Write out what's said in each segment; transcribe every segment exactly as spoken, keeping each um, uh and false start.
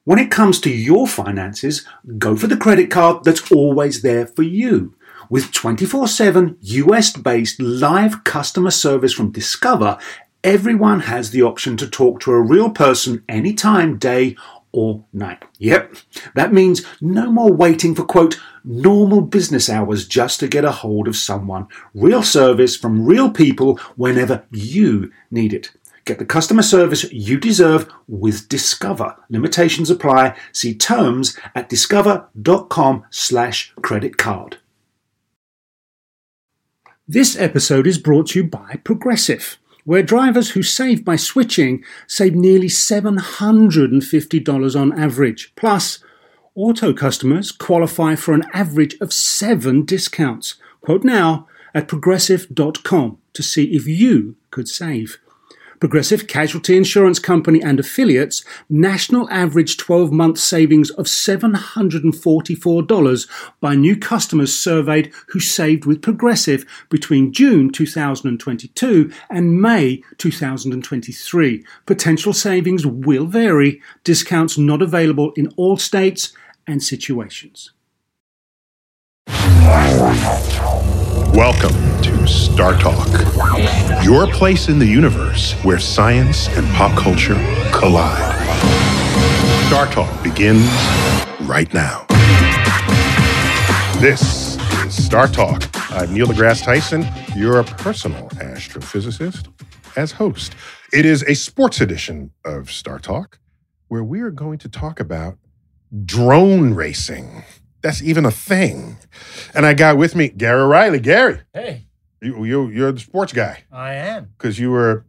When it comes to your finances, go for the credit card that's always there for you. With twenty-four seven U S-based live customer service from Discover, everyone has the option to talk to a real person anytime, day or night. Yep, that means no more waiting for, quote, normal business hours just to get a hold of someone. Real service from real people whenever you need it. Get the customer service you deserve with Discover. Limitations apply. See terms at discover.com slash credit card. This episode is brought to you by Progressive, where drivers who save by switching save nearly seven hundred fifty dollars on average. Plus, auto customers qualify for an average of seven discounts. Quote now at progressive dot com to see if you could save. Progressive Casualty Insurance Company and affiliates, national average twelve-month savings of seven hundred forty-four dollars by new customers surveyed who saved with Progressive between June two thousand twenty-two and May two thousand twenty-three. Potential savings will vary. Discounts not available in all states and situations. Welcome to Star Talk, your place in the universe where science and pop culture collide. Star Talk begins right now. This is Star Talk. I'm Neil deGrasse Tyson, your personal astrophysicist, as host. It is a sports edition of Star Talk where we are going to talk about drone racing. That's even a thing. And I got with me Gary Riley. Gary. Hey. You, you, you're the sports guy. I am. Because you were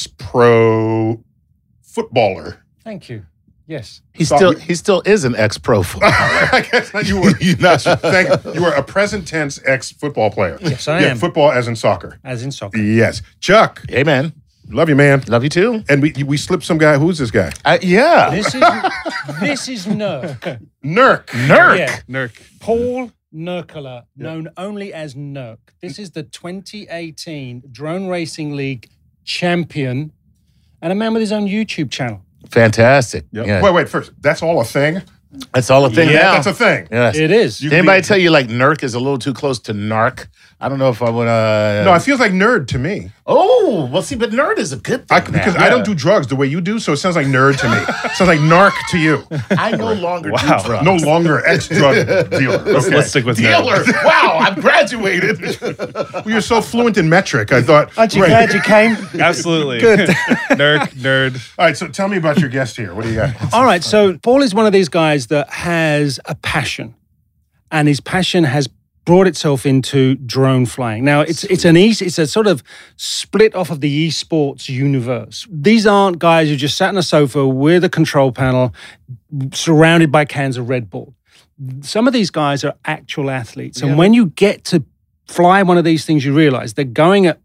ex-pro footballer. Thank you. Yes. He So still you- he still is an ex-pro footballer. I guess not. You were, not, thank, you were a present tense ex-football player. Yes, I yeah, am. Football as in soccer. As in soccer. Yes. Chuck. Hey, man. Love you, man. Love you too. And we we slipped some guy. Who's this guy? Uh, yeah. This is this is Nurk. Nurk. Nurk. Yeah. Nurk. Paul Nurkala, known only as Nurk. This is the twenty eighteen Drone Racing League champion and a man with his own YouTube channel. Fantastic. Yep. Yeah. Wait, wait. First, that's all a thing. That's all a thing Yeah, now. That's a thing. Yes. It is. You- Did anybody tell you like Nurk is a little too close to narc? I don't know if I would. Uh... No, it feels like nerd to me. Oh, well, see, but nerd is a good thing. I, because now. I don't do drugs the way you do, so it sounds like nerd to me. It sounds like narc to you. I no longer Wow. do drugs. No longer ex-drug dealer. Let's, Okay. let's stick with Dealer. nerd. Wow, I've graduated. Well, you're so fluent in metric. I thought. Aren't you right. glad you came? Absolutely. Good. Nerd, nerd. All right, so tell me about your guest here. What do you got? All right, so Paul is one of these guys that has a passion, and his passion has brought itself into drone flying. Now, it's it's an easy, it's a sort of split off of the esports universe. These aren't guys who just sat on a sofa with a control panel, surrounded by cans of Red Bull. Some of these guys are actual athletes, and Yeah. when you get to fly one of these things, you realize they're going at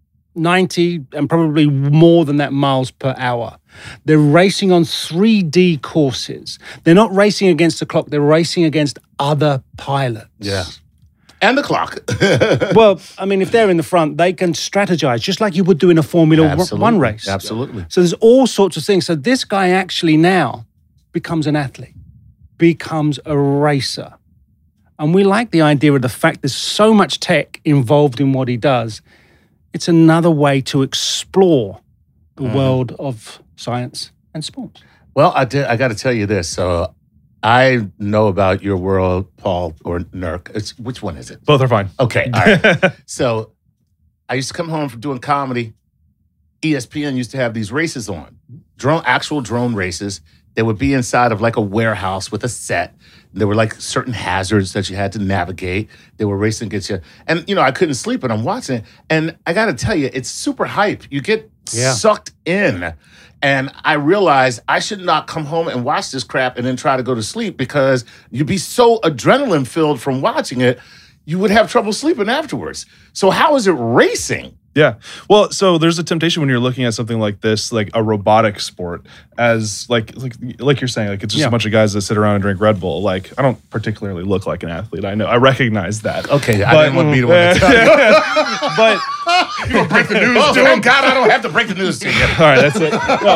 ninety and probably more than that miles per hour. They're racing on three D courses. They're not racing against the clock. They're racing against other pilots. Yeah. And the clock. Well, I mean, if they're in the front, they can strategize just like you would do in a Formula Absolutely. One race. Absolutely. So there's all sorts of things. So this guy actually now becomes an athlete, becomes a racer. And we like the idea of the fact there's so much tech involved in what he does. It's another way to explore the Mhm. world of science and sports. Well, I did, I got to tell you this. So I know about your world, Paul, or Nurk. It's, which one is it? Both are fine. Okay, all right. So I used to come home from doing comedy. E S P N used to have these races on, drone, actual drone races. They would be inside of like a warehouse with a set. There were like certain hazards that you had to navigate. They were racing against you. And, you know, I couldn't sleep and I'm watching it. And I got to tell you, it's super hype. You get Yeah. sucked in. And I realized I should not come home and watch this crap and then try to go to sleep because you'd be so adrenaline filled from watching it, you would have trouble sleeping afterwards. So how is it racing? Yeah. Well, so there's a temptation when you're looking at something like this, like a robotic sport, as like like like you're saying, like it's just Yeah. a bunch of guys that sit around and drink Red Bull. Like I don't particularly look like an athlete. I know. I recognize that. Okay, I But- didn't want to be the one to tell you. but You gonna break the news Oh, to him? thank God I don't have to break the news to you. All right, that's it. No,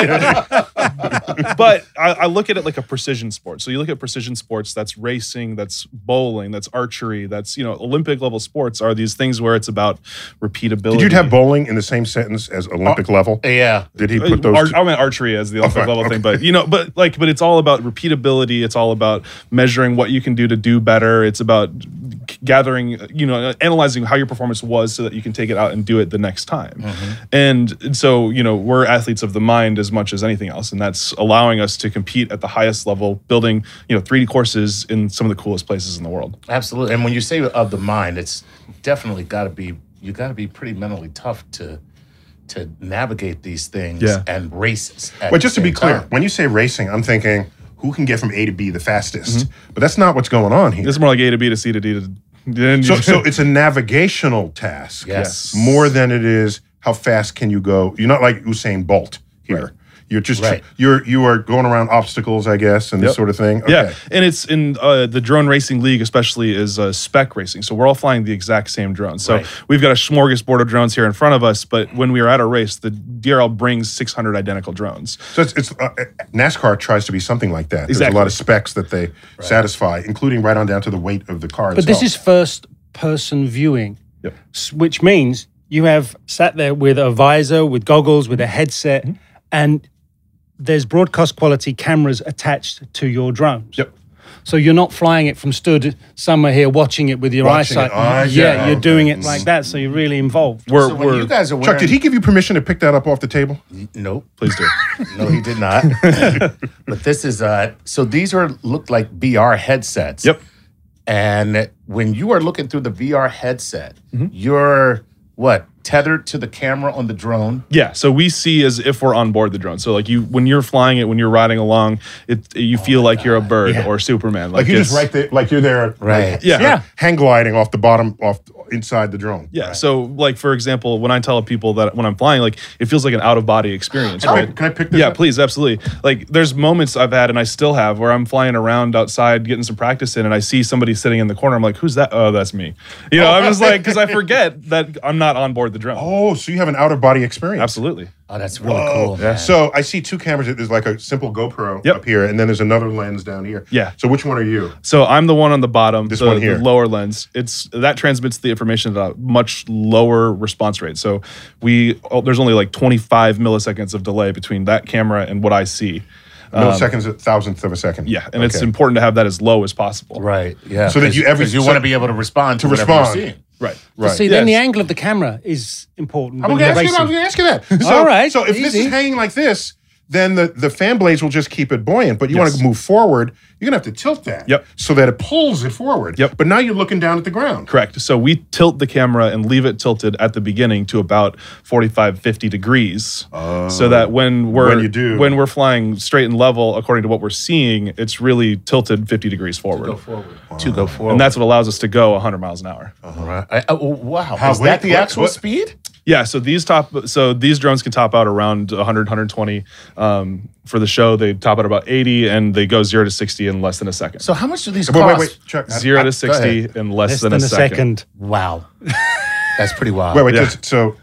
but but I, I look at it like a precision sport. So you look at precision sports, that's racing, that's bowling, that's archery, that's, you know, Olympic level sports are these things where it's about repeatability. Did you have bowling in the same sentence as Olympic level? Yeah. Did he put those? Ar- two- I meant archery as the Olympic Okay, level okay. thing, but you know, but like, but it's all about repeatability. It's all about measuring what you can do to do better. It's about gathering, you know, analyzing how your performance was so that you can take it out and do it the next time. Mm-hmm. And, and so, you know, we're athletes of the mind as much as anything else, and that's allowing us to compete at the highest level, building, you know, three D courses in some of the coolest places in the world. Absolutely. And when you say of the mind, it's definitely got to be, you got to be pretty mentally tough to to navigate these things Yeah. and races. at But the just to be same clear, time. when you say racing, I'm thinking who can get from A to B the fastest. Mm-hmm. But that's not what's going on here. This is more like A to B to C to D to. Then So, so it's a navigational task Yes. more than it is how fast can you go. You're not like Usain Bolt here. Right. You're just Right. you're you are going around obstacles, I guess, and this Yep. sort of thing. Yeah, Okay. and it's in uh, the drone racing league, especially is uh, spec racing. So we're all flying the exact same drone. So Right. we've got a smorgasbord of drones here in front of us. But when we are at a race, the D R L brings six hundred identical drones. So it's, it's uh, NASCAR tries to be something like that. There's a Exactly. lot of specs that they satisfy, including right on down to the weight of the car. But this itself. is first person viewing, Yep. s- which means you have sat there with a visor, with goggles, with a headset, Mm-hmm. and there's broadcast quality cameras attached to your drones. Yep. So you're not flying it from stood somewhere here watching it with your Watching eyesight. it. Oh, yeah, yeah, you're okay. doing it like that, so you're really involved. We're, So when we're you guys are wearing, Chuck, did he give you permission to pick that up off the table? Nope. please do. No, he did not. But this is uh so these are look like V R headsets. Yep. And when you are looking through the V R headset, Mm-hmm. you're what? Tethered to the camera on the drone. Yeah, so we see as if we're on board the drone. So like you, when you're flying it, when you're riding along, it you feel like you're a bird Yeah. or Superman. Like, you're just it's- right there, like you're there, Right. like, Yeah. Yeah. hang gliding off the bottom, off inside the drone. Yeah. So like for example, when I tell people that when I'm flying, like it feels like an out of body experience. Can I- Right? can I pick this Yeah, up? please, absolutely. Like there's moments I've had and I still have where I'm flying around outside getting some practice in, and I see somebody sitting in the corner. I'm like, who's that? Oh, that's me. You know, I'm just like because I forget that I'm not on board the drone. Oh, so you have an out of body experience. Absolutely. Oh, that's really Whoa. cool. Man. So I see two cameras. There's like a simple GoPro Yep. up here, and then there's another lens down here. Yeah. So which one are you? So I'm the one on the bottom, This the, one here. the lower lens. It's that transmits the information at a much lower response rate. So we oh, there's only like twenty-five milliseconds of delay between that camera and what I see. Milliseconds, a thousandth of a second. Yeah, and it's Okay. important to have that as low as possible. Right. Yeah. So that you every- you so- want to be able to respond to, to whatever respond. you're seeing. Right. Right. See, then the Yes. angle of the camera is important. I'm when gonna you're ask you that. I'm racing. gonna ask you that. So, All right, So if this easy. is hanging like this, then the, the fan blades will just keep it buoyant. But you want Yes. to move forward, you're gonna have to tilt that. Yep. So that it pulls it forward. Yep. But now you're looking down at the ground. Correct. So we tilt the camera and leave it tilted at the beginning to about forty-five, fifty degrees. So that when we're When you do. when we're flying straight and level according to what we're seeing, it's really tilted fifty degrees forward. forward. To go forward. And that's what allows us to go one hundred miles an hour. right. I, oh, wow. How- is wait, that the what- actual what- speed? Yeah, so these top so these drones can top out around one hundred, one hundred twenty. Um, for the show, they top out about eighty and they go zero to sixty in less than a second. So how much do these Wait, cost? wait, wait, Chuck. I- Zero I- to sixty ahead. in less, Less than, than a a second. second. Wow. That's pretty wild. Wait, wait. Yeah. Does, so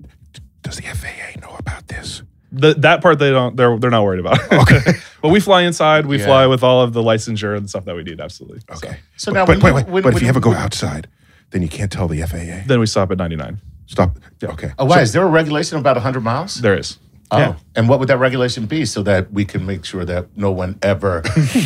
does the F A A know about this? The, that part they don't they're they're not worried about. Okay. But we fly inside, we Yeah. fly with all of the licensure and stuff that we need, absolutely. So, Okay. So but, now but when wait, you- wait. when- but when if you you- ever go when- outside, then you can't tell the F A A. then we stop at ninety-nine. Stop. Okay. Oh, why? Is there a regulation about one hundred miles? There is. Oh. Yeah. And what would that regulation be so that we can make sure that no one ever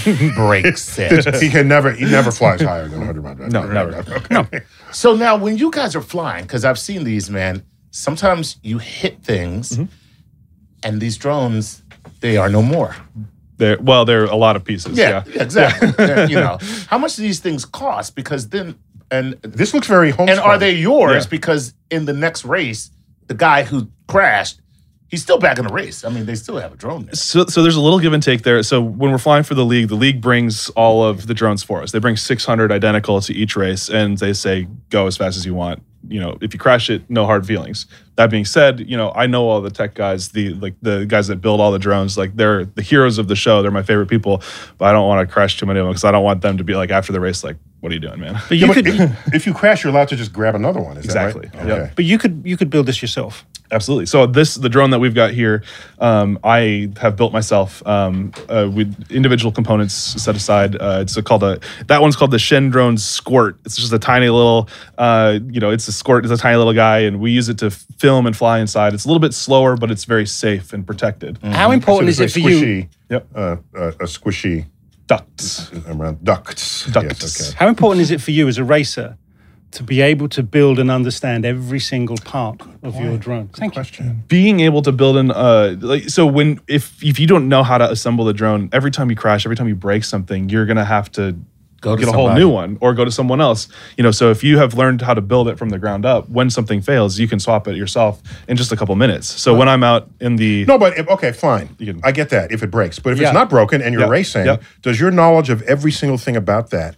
breaks it? He can never. He never flies higher than one hundred miles. No, never. Okay. So now when you guys are flying, because I've seen these, man, sometimes you hit things Mm-hmm. and these drones, they are no more. There well, there are a lot of pieces. Yeah, Yeah. exactly. Yeah, you know, how much do these things cost? Because then, and This looks very homespun. and are they yours? Yeah. Because in the next race, the guy who crashed, he's still back in the race. I mean, they still have a drone there. So, so there's a little give and take there. So when we're flying for the league, the league brings all of the drones for us. They bring six hundred identical to each race, and they say go as fast as you want. You know, if you crash it, no hard feelings. That being said, you know, I know all the tech guys, the like the guys that build all the drones. Like they're the heroes of the show. They're my favorite people, but I don't want to crash too many of them because I don't want them to be like after the race, like what are you doing, man? But Yeah, you but could, if, if you crash, you're allowed to just grab another one. Is Exactly. that right? Yep. Okay. but you could, you could build this yourself. Absolutely. So this, the drone that we've got here, um, I have built myself um, uh, with individual components set aside. Uh, it's a, called a, that one's called the Shen Drone Squirt. It's just a tiny little, uh, you know, it's a squirt, it's a tiny little guy, and we use it to film and fly inside. It's a little bit slower, but it's very safe and protected. How important is So it for there's a you? squishy, Yep. Uh, uh, a squishy Ducts. around ducts. Ducts. Yes, okay. How important is it for you as a racer to be able to build and understand every single part of your drone? Thank you. Question. Being able to build an uh like so when if if you don't know how to assemble the drone, every time you crash, every time you break something, you're gonna have to Go to get a whole somebody. new one or go to someone else. You know, so if you have learned how to build it from the ground up, when something fails, you can swap it yourself in just a couple minutes. So when I'm out in the No, but if, okay, fine. You can- I get that if it breaks. But if Yeah. it's not broken and you're Yep. racing, Yep. does your knowledge of every single thing about that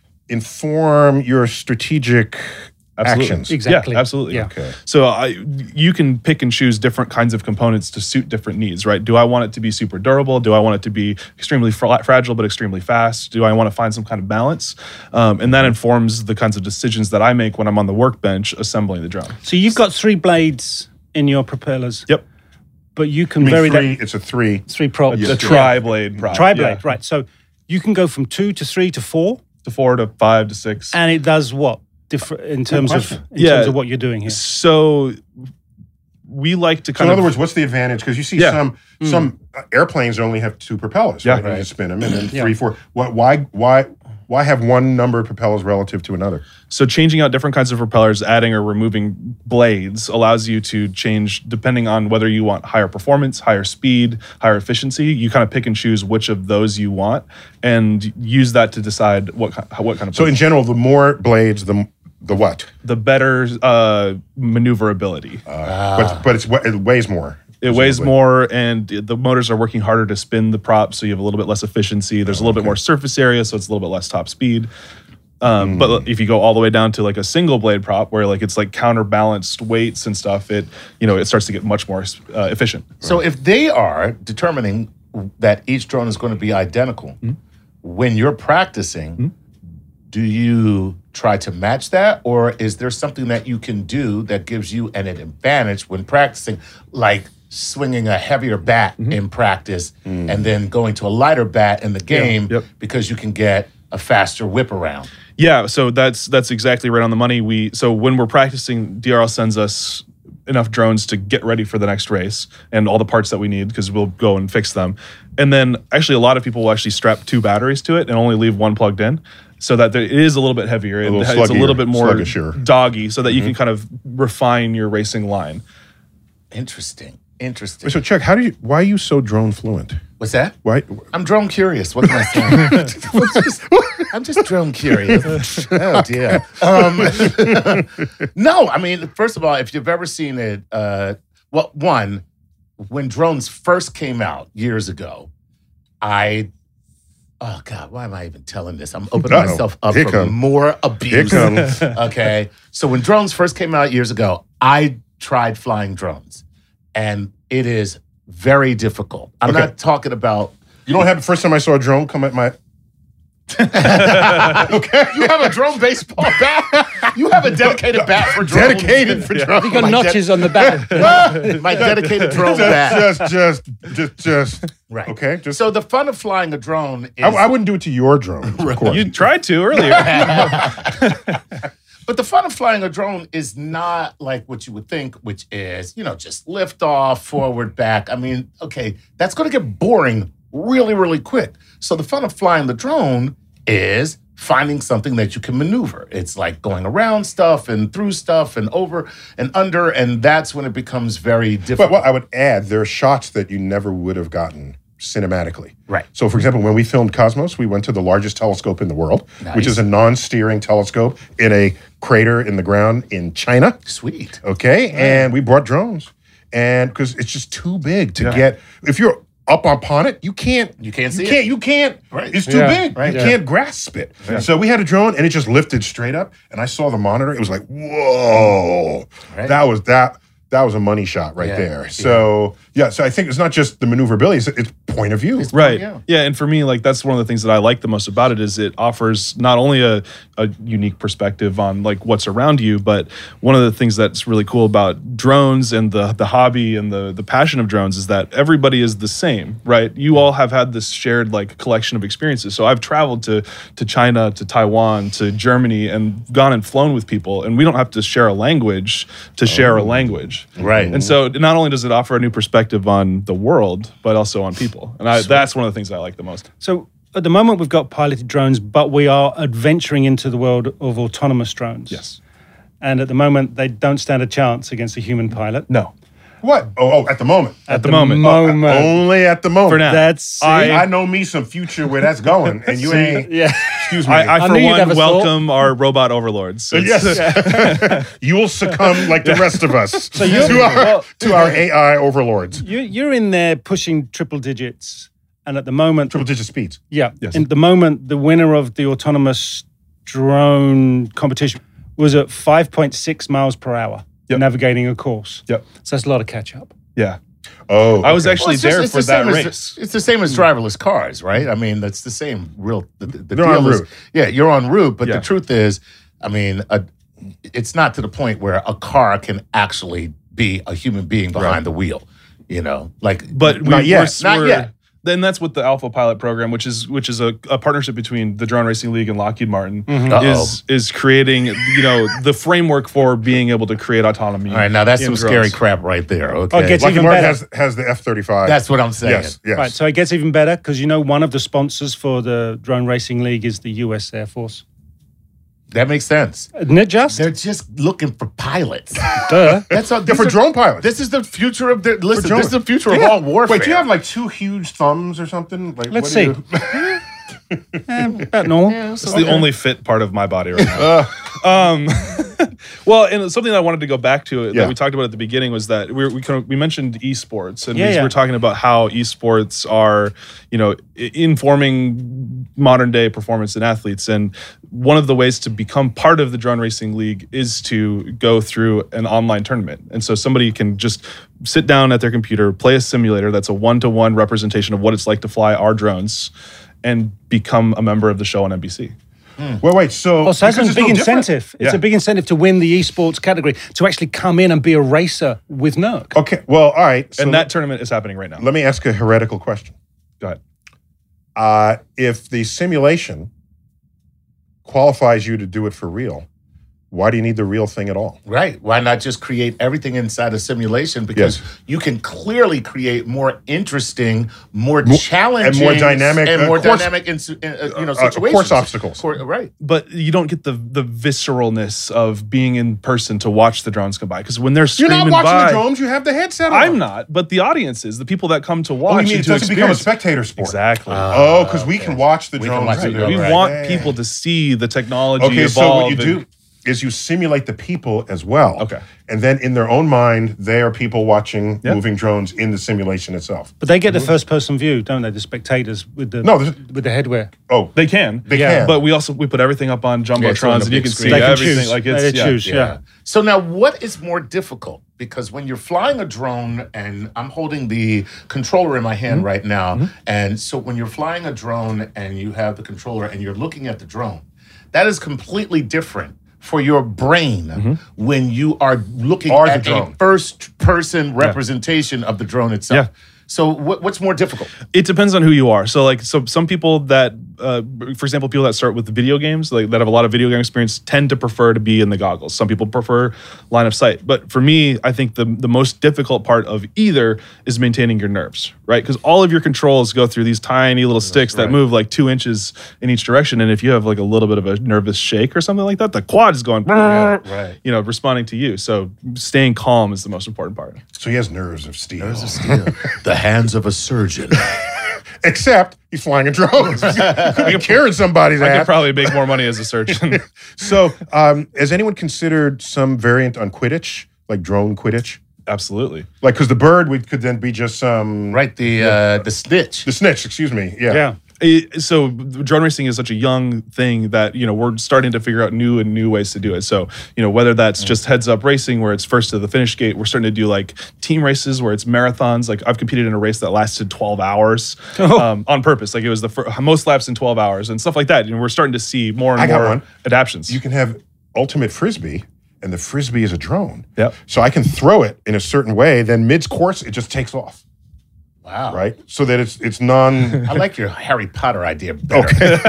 inform your strategic Absolutely. actions? Exactly. Yeah, absolutely. Yeah. Okay. So I, you can pick and choose different kinds of components to suit different needs, right? Do I want it to be super durable? Do I want it to be extremely fra- fragile but extremely fast? Do I want to find some kind of balance? Um, and that informs the kinds of decisions that I make when I'm on the workbench assembling the drone. So you've got three blades in your propellers. Yep. But you can I mean, vary three, that it's a three. three props. The tri-blade prop. Tri-blade, Yeah. right. So you can go from two to three to four, To four to five to six. and it does what? Different in terms of question. in Yeah. terms of what you're doing here. So we like to So kind in of other words, what's the advantage? Because you see Yeah. some some uh, airplanes only have two propellers, Yeah. right? And you Right. just spin them, and then Yeah. three, four. Why, why, why, why have one number of propellers relative to another? So changing out different kinds of propellers, adding or removing blades allows you to change depending on whether you want higher performance, higher speed, higher efficiency. You kind of pick and choose which of those you want and use that to decide what ki- what kind of So in general, the more blades, the the what? the better uh, maneuverability. But but it's it weighs more. It weighs presumably. more, and the motors are working harder to spin the prop, so you have a little bit less efficiency. There's a little bit more surface area, so it's a little bit less top speed. Um, But if you go all the way down to like a single blade prop, where like it's like counterbalanced weights and stuff, it you know it starts to get much more uh, efficient. So if they are determining that each drone is going to be identical, Hmm? when you're practicing, do you try to match that, or is there something that you can do that gives you an advantage when practicing, like swinging a heavier bat Mm-hmm. in practice and then going to a lighter bat in the game Yep. because you can get a faster whip around? Yeah, so that's that's exactly right on the money. We so when we're practicing, D R L sends us enough drones to get ready for the next race and all the parts that we need because we'll go and fix them. And then actually a lot of people will actually strap two batteries to it and only leave one plugged in so that there, it is a little bit heavier and little it's a little sluggier, bit more sluggisher. doggy so that you can kind of refine your racing line. Interesting. Interesting. So Chuck, how do you? Why are you so drone fluent? What's that? Why? I'm drone curious. What can I say? I'm, just, I'm just drone curious. Oh dear. Um, no, I mean, first of all, if you've ever seen it, uh, well, one, when drones first came out years ago, I, oh God, why am I even telling this? I'm opening Uh-oh. myself up Here for come- more abuse. Here comes. Okay, so when drones first came out years ago, I tried flying drones, and it is very difficult. I'm Okay. not talking about. You don't have the first time I saw a drone come at my. Okay. You have a drone baseball bat. You have a dedicated bat for drones. Dedicated for drones. You got My notches on the back. My dedicated drone bat. Just, just, just, just. Right. Okay. Just. So the fun of flying a drone is. I, I wouldn't do it to your drone, of course. You tried to earlier. But the fun of flying a drone is not like what you would think, which is, you know, just lift off, forward, back. I mean, okay, that's going to get boring really, really quick. So the fun of flying the drone is finding something that you can maneuver. It's like going around stuff and through stuff and over and under, and that's when it becomes very But difficult. what I would add, there are shots that you never would have gotten cinematically. Right. So, for example, when we filmed Cosmos, we went to the largest telescope in the world, Nice. which is a non-steering telescope in a crater in the ground in China. Sweet. Okay, and we brought drones, and because it's just too big to Yeah. get. If you're up upon it, you can't. You can't see You it. can't. You can't. Right. It's too Yeah. big. Right. You Yeah. can't grasp it. So we had a drone, and it just lifted straight up, and I saw the monitor. It was like, whoa, Right. that was that. That was a money shot right Yeah. there. Yeah. So Yeah, so I think it's not just the maneuverability, it's, it's point of view. Right. Yeah. Yeah. And for me, like that's one of the things that I like the most about it is it offers not only a, a unique perspective on like what's around you, but one of the things that's really cool about drones and the the hobby and the the passion of drones is that everybody is the same, right? You all have had this shared like collection of experiences. So I've traveled to to China, to Taiwan, to Germany, and gone and flown with people, and we don't have to share a language to share a language. Right. And so not only does it offer a new perspective on the world, but also on people. And I, that's one of the things I like the most. So at the moment, we've got piloted drones, but we are adventuring into the world of autonomous drones. Yes. And at the moment, they don't stand a chance against a human pilot. No. What? Oh, oh, at the moment. At the moment. moment. Only at the moment. For now. That's I, I know me some future where that's going, and you ain't. yeah. Excuse me. I, I, I for knew you'd have one, a thought. welcome our robot overlords. It's- yes, you will succumb like the rest of us you're- to our well- to our A I overlords. You, you're in there pushing triple digits, and at the moment, Triple digit speeds. yeah, Yes. in the moment, the winner of the autonomous drone competition was at five point six miles per hour, Yep. navigating a course. Yep. So that's a lot of catch up. Yeah. Oh, I was okay. actually it's just- there it's for the that same as- race. it's the same as driverless cars, right? I mean, that's the same real. The, the the They're deal en is, route. yeah, you're en route, but Yeah. the truth is, I mean, a, it's not to the point where a car can actually be a human being behind Right. the wheel. You know, like, But we, Not yet. we're- Not we're- yet. Then that's what the Alpha Pilot program, which is which is a, a partnership between the Drone Racing League and Lockheed Martin, Uh-oh. is is creating you know the framework for being able to create autonomy. all right, now that's in some drones. scary crap right there. Okay, Oh, it gets Lockheed even Martin better. has has the F thirty-five. that's what I'm saying. yes, yes. Right, so it gets even better because you know one of the sponsors for the Drone Racing League is the U S Air Force. That makes sense. Isn't it just? They're just looking for pilots. Duh. That's all. They're these for are- drone pilots. This is the future of the. Listen, drone. this is the future of Yeah. all warfare. Wait, do you have like two huge thumbs or something? Like, Let's what do see. you- Eh, about normal. It's the only fit part of my body right now. um, well, and something that I wanted to go back to Yeah. that we talked about at the beginning was that we we, kind of, we mentioned esports, and Yeah, we yeah. were talking about how esports are, you know, i- informing modern day performance in athletes. And one of the ways to become part of the Drone Racing League is to go through an online tournament. And so somebody can just sit down at their computer, play a simulator that's a one to one representation of what it's like to fly our drones, and become a member of the show on N B C. Wait, wait. So, Oh, so that's because a it's big no different- incentive. It's Yeah. a big incentive to win the esports category, to actually come in and be a racer with N E R C. Okay. Well, all right. So And that tournament is happening right now. let me ask a heretical question. Go ahead. Uh, if the simulation qualifies you to do it for real, why do you need the real thing at all? Right. Why not just create everything inside a simulation? Because Yes. you can clearly create more interesting, more, More- challenging, and more dynamic, and uh, more course- dynamic, in, uh, you know, uh, situations. course obstacles. Cour- right. But you don't get the the visceralness of being in person to watch the drones come by. Because when they're You're screaming not watching by, the drones. You have the headset on. I'm not, but the audience is. The people that come to watch Oh, you mean and it to doesn't become a experience. spectator sport? Exactly. Oh, because we okay. can watch the We can drones. watch do the their we drones, thing. want Yeah, yeah, people yeah. to see the technology Okay, evolve. so what you and- do is you simulate the people as well. Okay. And then in their own mind, they are people watching Yeah. moving drones in the simulation itself. But they get the first person view, don't they? The spectators with the No, this- with the headwear. Oh, They can. they Yeah. can. But we also we put everything up on Yeah, so on jumbotrons, a and you big can screen. see They can everything. choose. Like it's They yeah. choose. Yeah. So now, what is more difficult? Because when you're flying a drone, and I'm holding the controller in my hand right now, and so when you're flying a drone and you have the controller and you're looking at the drone, that is completely different for your brain when you are looking Or the at a drone. first-person representation of the drone itself. Yeah. So what, what's more difficult? It depends on who you are. So, like, so some people that, uh, for example, people that start with the video games, like that have a lot of video game experience, tend to prefer to be in the goggles. Some people prefer line of sight. But for me, I think the the most difficult part of either is maintaining your nerves, right? Because all of your controls go through these tiny little sticks that move like two inches in each direction. And if you have like a little bit of a nervous shake or something like that, the quad is going, right. you know, responding to you. So staying calm is the most important part. so he has nerves of steel. The hands of a surgeon. Except he's flying a drone. He could be carrying somebody's I could ass. probably make more money as a surgeon. So, um, has anyone considered some variant on Quidditch, like drone Quidditch? Absolutely. Like, because the bird we could then be just some Right, the uh, the snitch. the snitch. Excuse me. Yeah. Yeah. It, so drone racing is such a young thing that, you know, we're starting to figure out new and new ways to do it. So, you know, whether that's just heads up racing where it's first to the finish gate, we're starting to do like team races where it's marathons. Like I've competed in a race that lasted twelve hours Oh. um, on purpose. Like it was the fir- most laps in twelve hours and stuff like that. And we're starting to see more and I got more one. adaptions. You can have ultimate frisbee, and the frisbee is a drone. Yep. So I can throw it in a certain way, then mid-course, it just takes off, Wow. right? So that it's it's non... I like your Harry Potter idea better. Okay.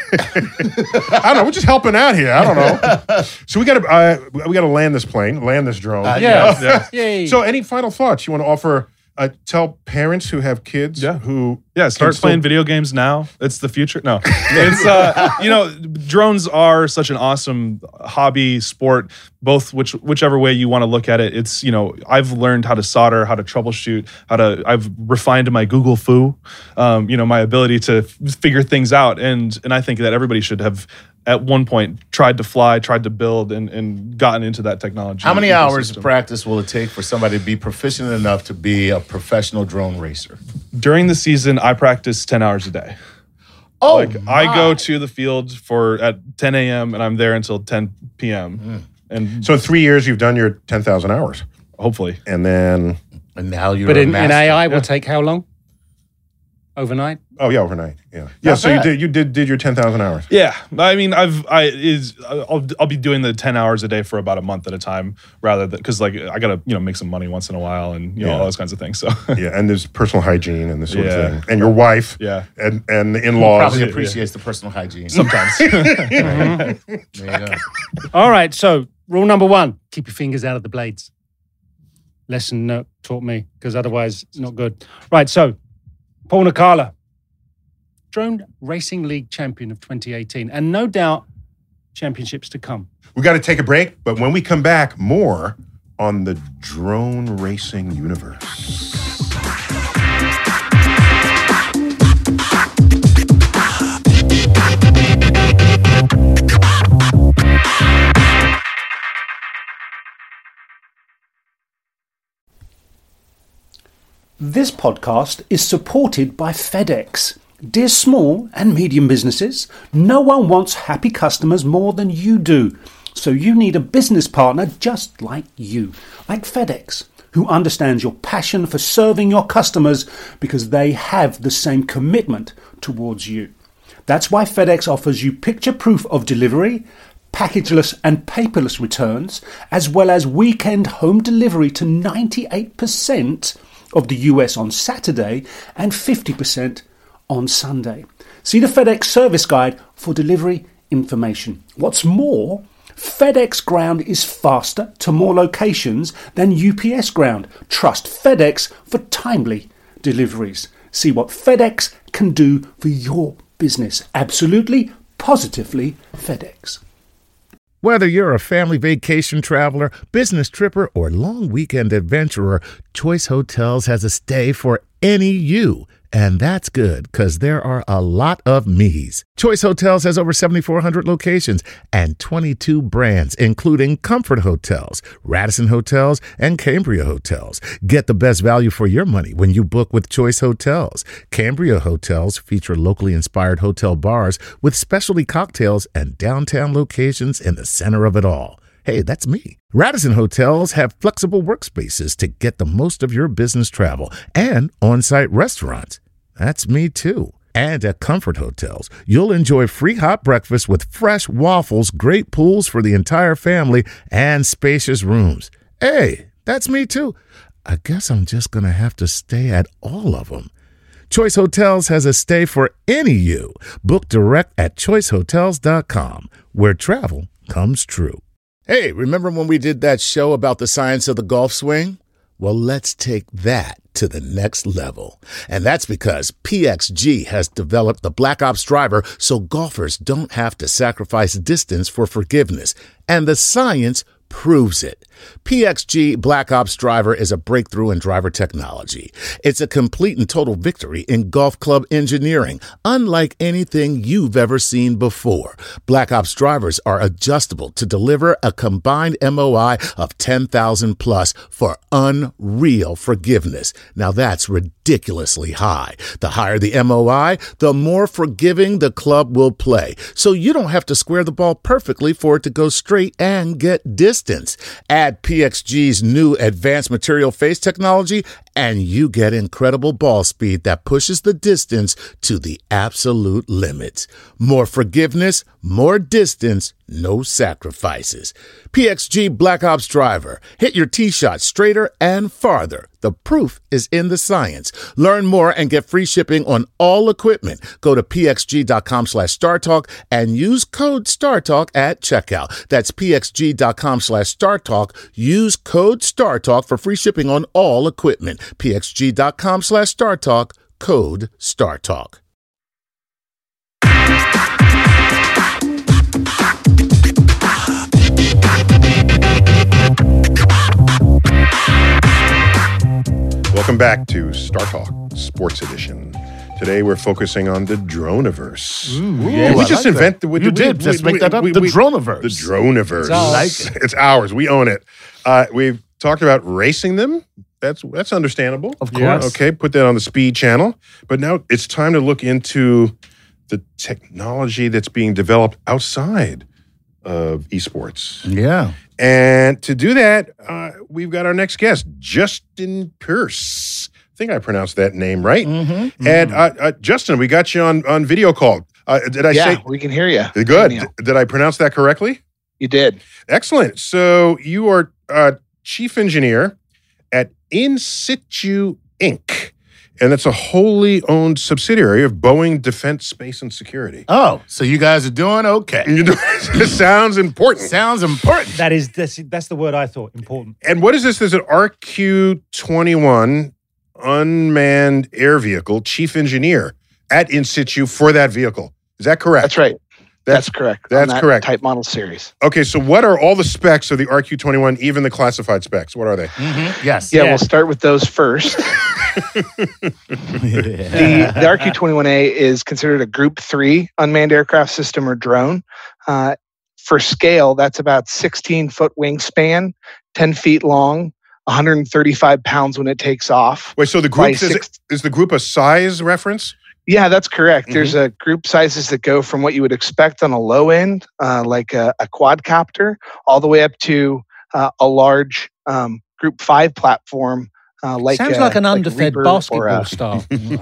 I don't know. We're just helping out here. I don't know. So we got to uh, we got to land this plane, land this drone. Uh, Yeah. Yeah. Yay. So any final thoughts you want to offer? Uh, tell parents who have kids Yeah. who Yeah, start can still- playing video games now. It's the future. No, it's uh, you know, drones are such an awesome hobby sport. Both which whichever way you want to look at it, it's you know, I've learned how to solder, how to troubleshoot, how to. I've refined my Google foo, um, you know, my ability to f- figure things out, and and I think that everybody should have at one point tried to fly, tried to build, and and gotten into that technology. How many hours of ecosystem. practice will it take for somebody to be proficient enough to be a professional drone racer? During the season, I practice ten hours a day. Oh, Like I my. go to the field for at ten a.m. and I'm there until ten p.m. And So in three years, you've done your ten thousand hours. hopefully, And then, And now you're But a in, in master. A I will take how long? Overnight? oh yeah, overnight. Yeah. Yeah, Not so you bad. did you did did your ten thousand hours. yeah. I mean, I've I is I'll I'll be doing the ten hours a day for about a month at a time, rather than because like I gotta you know make some money once in a while and you know Yeah. all those kinds of things. So Yeah, and there's personal hygiene and this sort Yeah. of thing. And your wife yeah, and and the He in-laws. probably yeah. appreciates the personal hygiene. sometimes. There you go. All right. So, rule number one keep your fingers out of the blades. Lesson no, taught me, because otherwise, not good. Right. So, Paul Nakala, Drone Racing League champion of twenty eighteen, and no doubt championships to come. We got to take a break, but when we come back, more on the drone racing universe. This podcast is supported by FedEx. Dear small and medium businesses, no one wants happy customers more than you do. So you need a business partner just like you, like FedEx, who understands your passion for serving your customers because they have the same commitment towards you. That's why FedEx offers you picture proof of delivery, packageless and paperless returns, as well as weekend home delivery to ninety-eight percent of the U S on Saturday and fifty percent on Sunday. See the FedEx service guide for delivery information. What's more, FedEx Ground is faster to more locations than U P S Ground. Trust FedEx for timely deliveries. See what FedEx can do for your business. Absolutely, positively FedEx. Whether you're a family vacation traveler, business tripper, or long weekend adventurer, Choice Hotels has a stay for any you. And that's good, because there are a lot of me's. Choice Hotels has over seventy-four hundred locations and twenty-two brands, including Comfort Hotels, Radisson Hotels, and Cambria Hotels. Get the best value for your money when you book with Choice Hotels. Cambria Hotels feature locally inspired hotel bars with specialty cocktails and downtown locations in the center of it all. Hey, that's me. Radisson Hotels have flexible workspaces to get the most of your business travel and on-site restaurants. That's me too. And at Comfort Hotels, you'll enjoy free hot breakfast with fresh waffles, great pools for the entire family, and spacious rooms. Hey, that's me too. I guess I'm just going to have to stay at all of them. Choice Hotels has a stay for any you. Book direct at choice hotels dot com, where travel comes true. Hey, remember when we did that show about the science of the golf swing? Well, let's take that to the next level. And that's because P X G has developed the Black Ops driver so golfers don't have to sacrifice distance for forgiveness. And the science proves it. P X G Black Ops Driver is a breakthrough in driver technology. It's a complete and total victory in golf club engineering, unlike anything you've ever seen before. Black Ops Drivers are adjustable to deliver a combined M O I of ten thousand plus for unreal forgiveness. Now that's ridiculously high. The higher the M O I, the more forgiving the club will play. So you don't have to square the ball perfectly for it to go straight and get distance. Add P X G's new advanced material face technology, and you get incredible ball speed that pushes the distance to the absolute limits. More forgiveness, more distance, no sacrifices. P X G Black Ops Driver. Hit your tee shot straighter and farther. The proof is in the science. Learn more and get free shipping on all equipment. Go to pxg.com slash StarTalk and use code StarTalk at checkout. That's pxg.com slash StarTalk. Use code StarTalk for free shipping on all equipment. pxg.com slash StarTalk. Code StarTalk. Welcome back to Star Talk Sports Edition. Today we're focusing on the Droniverse. Ooh, yeah, we I just like invented. that. We, You we, did we, just we, make that up. we, The we, Droniverse. The Droniverse. It's ours. Like it. It's ours. We own it. Uh, we've talked about racing them. That's that's understandable. Of course. Yes. Okay, put that on the speed channel. But now it's time to look into the technology that's being developed outside of esports. Yeah. And to do that, uh, we've got our next guest, Justin Pierce. I think I pronounced that name right. Mm-hmm. And uh, uh, Justin, we got you on, on video call. Uh, did I yeah, say? we can hear you. Good. D- did I pronounce that correctly? You did. Excellent. So you are uh, chief engineer at In Situ Incorporated. And that's a wholly owned subsidiary of Boeing Defense, Space, and Security. Oh, so you guys are doing okay. This sounds important. Sounds important. That is that's, that's the word I thought. Important. And what is this? There's an R Q twenty-one unmanned air vehicle, chief engineer at In Situ for that vehicle. Is that correct? That's right. That's, that's correct. That's on that correct. Type model series. Okay, so what are all the specs of the R Q twenty-one, even the classified specs? What are they? Mm-hmm. Yes. Yeah, Yeah. we'll start with those first. the, the R Q twenty-one A is considered a Group three unmanned aircraft system or drone. Uh, for scale, that's about sixteen foot wingspan, ten feet long, one hundred thirty-five pounds when it takes off. Wait, so the By group is, six- it, is the group a size reference? Yeah, that's correct. Mhm. There's a group sizes that go from what you would expect on a low end, uh, like a, a quadcopter, all the way up to uh, a large um, Group Five platform. Uh, like Sounds a- like an a underfed Reaper or basketball a- star.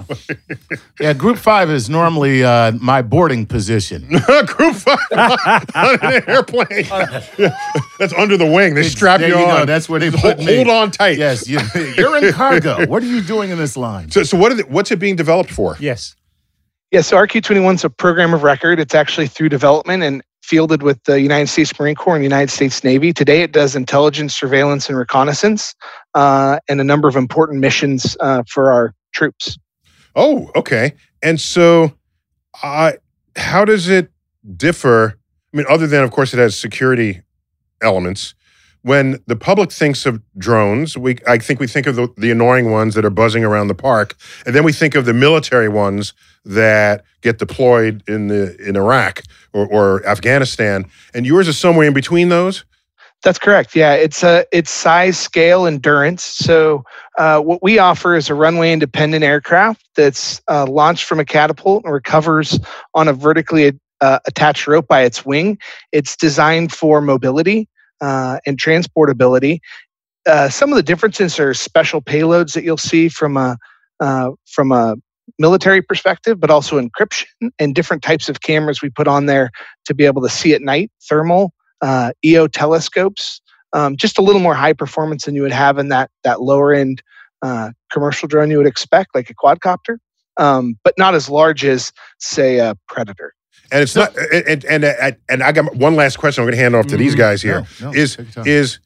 Yeah, Group Five is normally uh, my boarding position. Group five on an airplane. Yeah, that's under the wing. They strap There you, you on. go. That's where they Hold, put me. hold on tight. Yes, you, you're in cargo. What are you doing in this line? So, so what are the, what's it being developed for? Yes. Yeah, so R Q twenty-one is a program of record. It's actually through development and fielded with the United States Marine Corps and the United States Navy. Today, it does intelligence, surveillance, and reconnaissance, uh, and a number of important missions uh, for our troops. Oh, okay. And so, uh, how does it differ? I mean, other than, of course, it has security elements. When the public thinks of drones, we I think we think of the, the annoying ones that are buzzing around the park, and then we think of the military ones that get deployed in the in Iraq or, or Afghanistan. And yours is somewhere in between those. That's correct. Yeah, it's a it's size, scale, endurance. So uh, what we offer is a runway independent aircraft that's uh, launched from a catapult and recovers on a vertically uh, attached rope by its wing. It's designed for mobility uh, and transportability. Uh, some of the differences are special payloads that you'll see from a uh, from a military perspective, but also encryption and different types of cameras we put on there to be able to see at night, thermal. Uh, E O telescopes, um, just a little more high performance than you would have in that that lower end uh, commercial drone you would expect, like a quadcopter, um, but not as large as, say, a Predator. And it's not. And and and, and I got one last question. I'm going to hand off to these guys here. No, no, Is take your time. is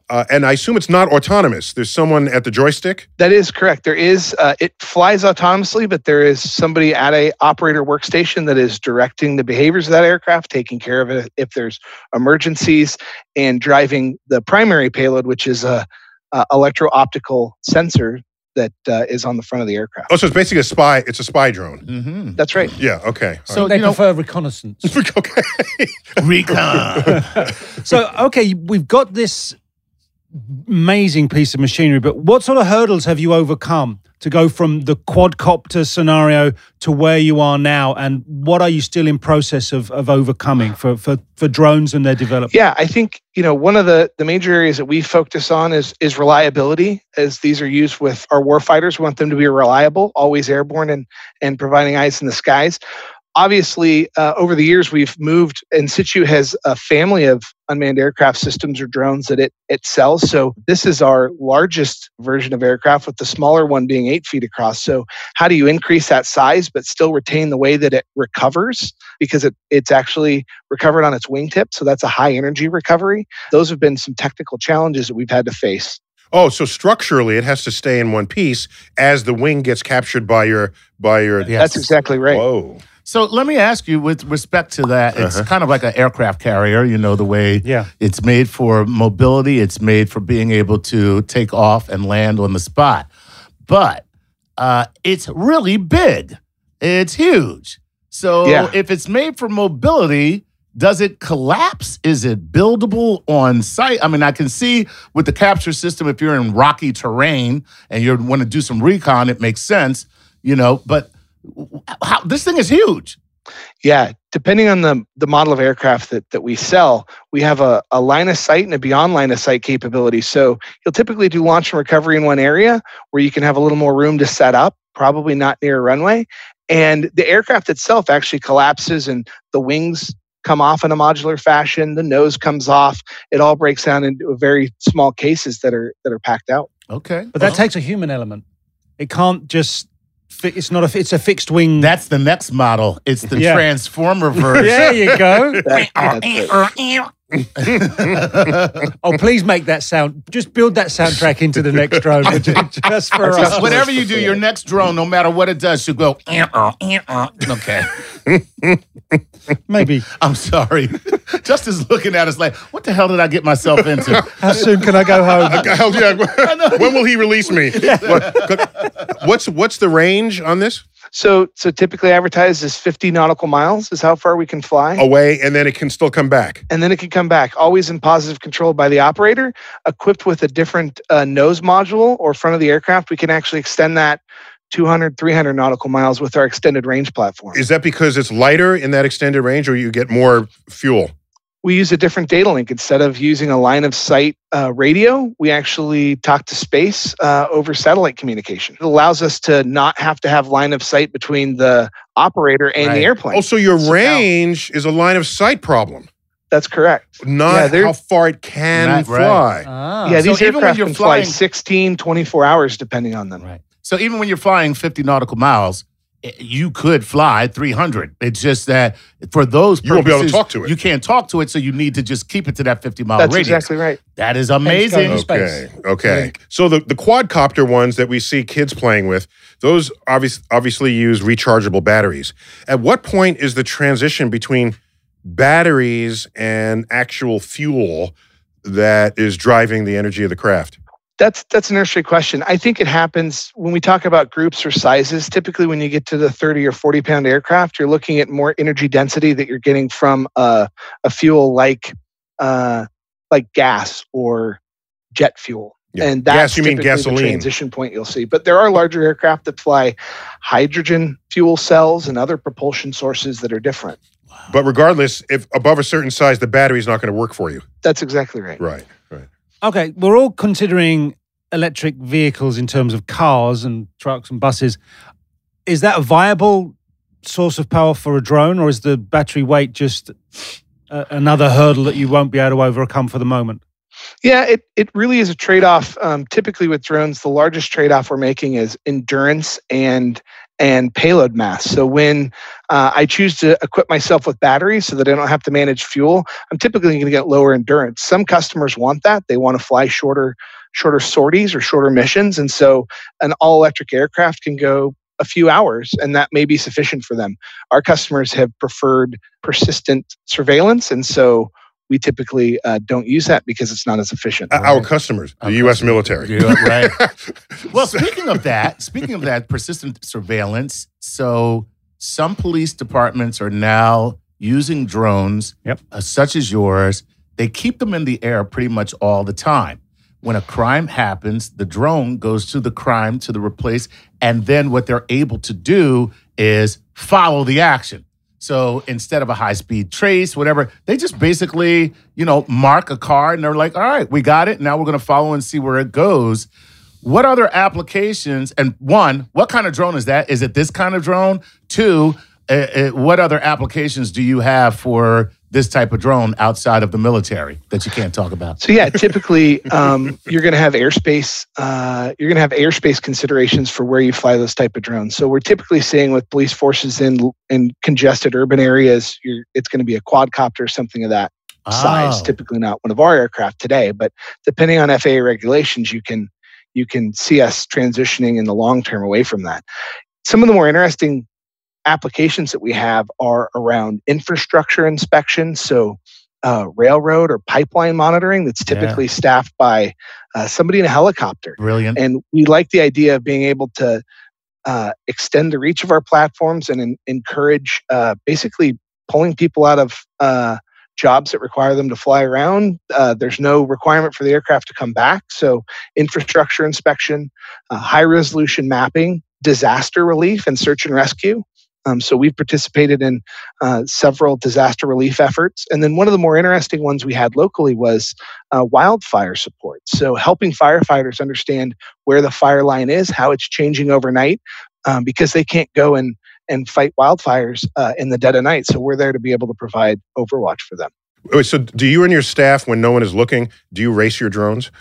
Uh, and I assume it's not autonomous. There's someone at the joystick. That is correct. There is, uh, it flies autonomously, but there is somebody at a operator workstation that is directing the behaviors of that aircraft, taking care of it if there's emergencies, and driving the primary payload, which is a, a electro-optical sensor that uh, is on the front of the aircraft. Oh, so it's basically a spy. It's a spy drone. Mm-hmm. That's right. Yeah. Okay. So they you know- prefer reconnaissance. okay. Recon. So, okay, we've got this amazing piece of machinery, but what sort of hurdles have you overcome to go from the quadcopter scenario to where you are now? And what are you still in process of, of overcoming for, for, for drones and their development? Yeah, I think, you know, one of the, the major areas that we focus on is is reliability, as these are used with our warfighters. We want them to be reliable, always airborne, and, and providing eyes in the skies. Obviously, uh, over the years, we've moved. In-Situ has a family of unmanned aircraft systems or drones that it, it sells. So this is our largest version of aircraft, with the smaller one being eight feet across. So how do you increase that size but still retain the way that it recovers? Because it, it's actually recovered on its wingtip. So that's a high energy recovery. Those have been some technical challenges that we've had to face. Oh, so structurally, it has to stay in one piece as the wing gets captured by your by your. Yes. That's exactly right. Whoa. So let me ask you, with respect to that, it's Uh-huh. kind of like an aircraft carrier, you know, the way Yeah. it's made for mobility, it's made for being able to take off and land on the spot. But uh, it's really big. It's huge. So Yeah. if it's made for mobility, does it collapse? Is it buildable on site? I mean, I can see with the capture system, if you're in rocky terrain and you want to do some recon, it makes sense, you know, but how, this thing is huge. Yeah, depending on the the model of aircraft that, that we sell, we have a, a line of sight and a beyond line of sight capability. So you'll typically do launch and recovery in one area where you can have a little more room to set up, probably not near a runway. And the aircraft itself actually collapses and the wings come off in a modular fashion. The nose comes off. It all breaks down into very small cases that are that are packed out. Okay. But that Well, takes a human element. It can't just, fi- it's not a, it's a fixed wing. that's the next model. It's the Yeah. Transformer version. There you go. That- that's it. Oh, please make that sound. Just build that soundtrack into the next drone, would you? Just for us. Just whatever you do, your next drone, no matter what it does, should go. Okay. Maybe. I'm sorry. Justin's looking at us like, what the hell did I get myself into? How soon can I go home? Hell yeah. When will he release me? What- what's what's the range on this? So so typically advertised as fifty nautical miles is how far we can fly. Away, and then it can still come back. And then it can come back, always in positive control by the operator, equipped with a different uh, nose module or front of the aircraft. We can actually extend that two hundred, three hundred nautical miles with our extended range platform. Is that because it's lighter in that extended range, or you get more fuel? We use a different data link. Instead of using a line of sight uh, radio, we actually talk to space uh, over satellite communication. It allows us to not have to have line of sight between the operator and Right. the airplane. Oh, so your So now- range is a line of sight problem, That's correct. not Yeah, they're- how far it can Right, right. fly. Ah. yeah, so these even when aircraft you're can flying- fly sixteen, twenty-four hours depending on them. Right. So even when you're flying fifty nautical miles, i- you could fly three hundred. It's just that for those purposes, You won't be able to talk to it. You can't talk to it, so you need to just keep it to that fifty mile That's radius. exactly right. That is going amazing. to space. Okay. Okay. So the, the quadcopter ones that we see kids playing with, those obvious, obviously use rechargeable batteries. At what point is the transition between batteries and actual fuel that is driving the energy of the craft? That's that's an interesting question. I think it happens when we talk about groups or sizes. Typically, when you get to the thirty or forty pound aircraft, you're looking at more energy density that you're getting from uh, a fuel like uh, like gas or jet fuel. Yeah. And that's Gas, you mean typically gasoline. the transition point you'll see. But there are larger aircraft that fly hydrogen fuel cells and other propulsion sources that are different. But regardless, if above a certain size, the battery is not going to work for you. That's exactly right. Right. Right. Okay, we're all considering electric vehicles in terms of cars and trucks and buses. Is that a viable source of power for a drone, or is the battery weight just uh, another hurdle that you won't be able to overcome for the moment? Yeah, it, it really is a trade-off. Um, typically with drones, the largest trade-off we're making is endurance and and payload mass. So when uh, I choose to equip myself with batteries so that I don't have to manage fuel, I'm typically going to get lower endurance. Some customers want that. They want to fly shorter, shorter sorties or shorter missions. And so an all-electric aircraft can go a few hours, and that may be sufficient for them. Our customers have preferred persistent surveillance, and so we typically uh, don't use that because it's not as efficient. Uh, Our customers, the Our U S customers. military. Yeah, right. Well, speaking of that, speaking of that persistent surveillance, so some police departments are now using drones, Yep. uh, such as yours. They keep them in the air pretty much all the time. When a crime happens, the drone goes to the crime, to the place, and then what they're able to do is follow the action. So instead of a high-speed trace, whatever, they just basically, you know, mark a car and they're like, all right, we got it. Now we're going to follow and see where it goes. What other applications? And one, what kind of drone is that? Is it this kind of drone? Two, uh, uh, what other applications do you have for this type of drone outside of the military that you can't talk about? So yeah, typically um, you're going to have airspace. Uh, you're going to have airspace considerations for where you fly those type of drones. So we're typically seeing with police forces in in congested urban areas, you're, it's going to be a quadcopter, something of that size. Oh. Typically not one of our aircraft today, but depending on F A A regulations, you can you can see us transitioning in the long term away from that. Some of the more interesting applications that we have are around infrastructure inspection. So uh, railroad or pipeline monitoring that's typically Yeah. staffed by uh, somebody in a helicopter. Brilliant. And we like the idea of being able to uh, extend the reach of our platforms and en- encourage uh, basically pulling people out of uh, jobs that require them to fly around. Uh, there's no requirement for the aircraft to come back. So infrastructure inspection, uh, high resolution mapping, disaster relief and search and rescue. Um, so we've participated in uh, several disaster relief efforts. And then one of the more interesting ones we had locally was uh, wildfire support. So helping firefighters understand where the fire line is, how it's changing overnight, um, because they can't go and, and fight wildfires uh, in the dead of night. So we're there to be able to provide overwatch for them. Wait, so do you and your staff, when no one is looking, do you race your drones?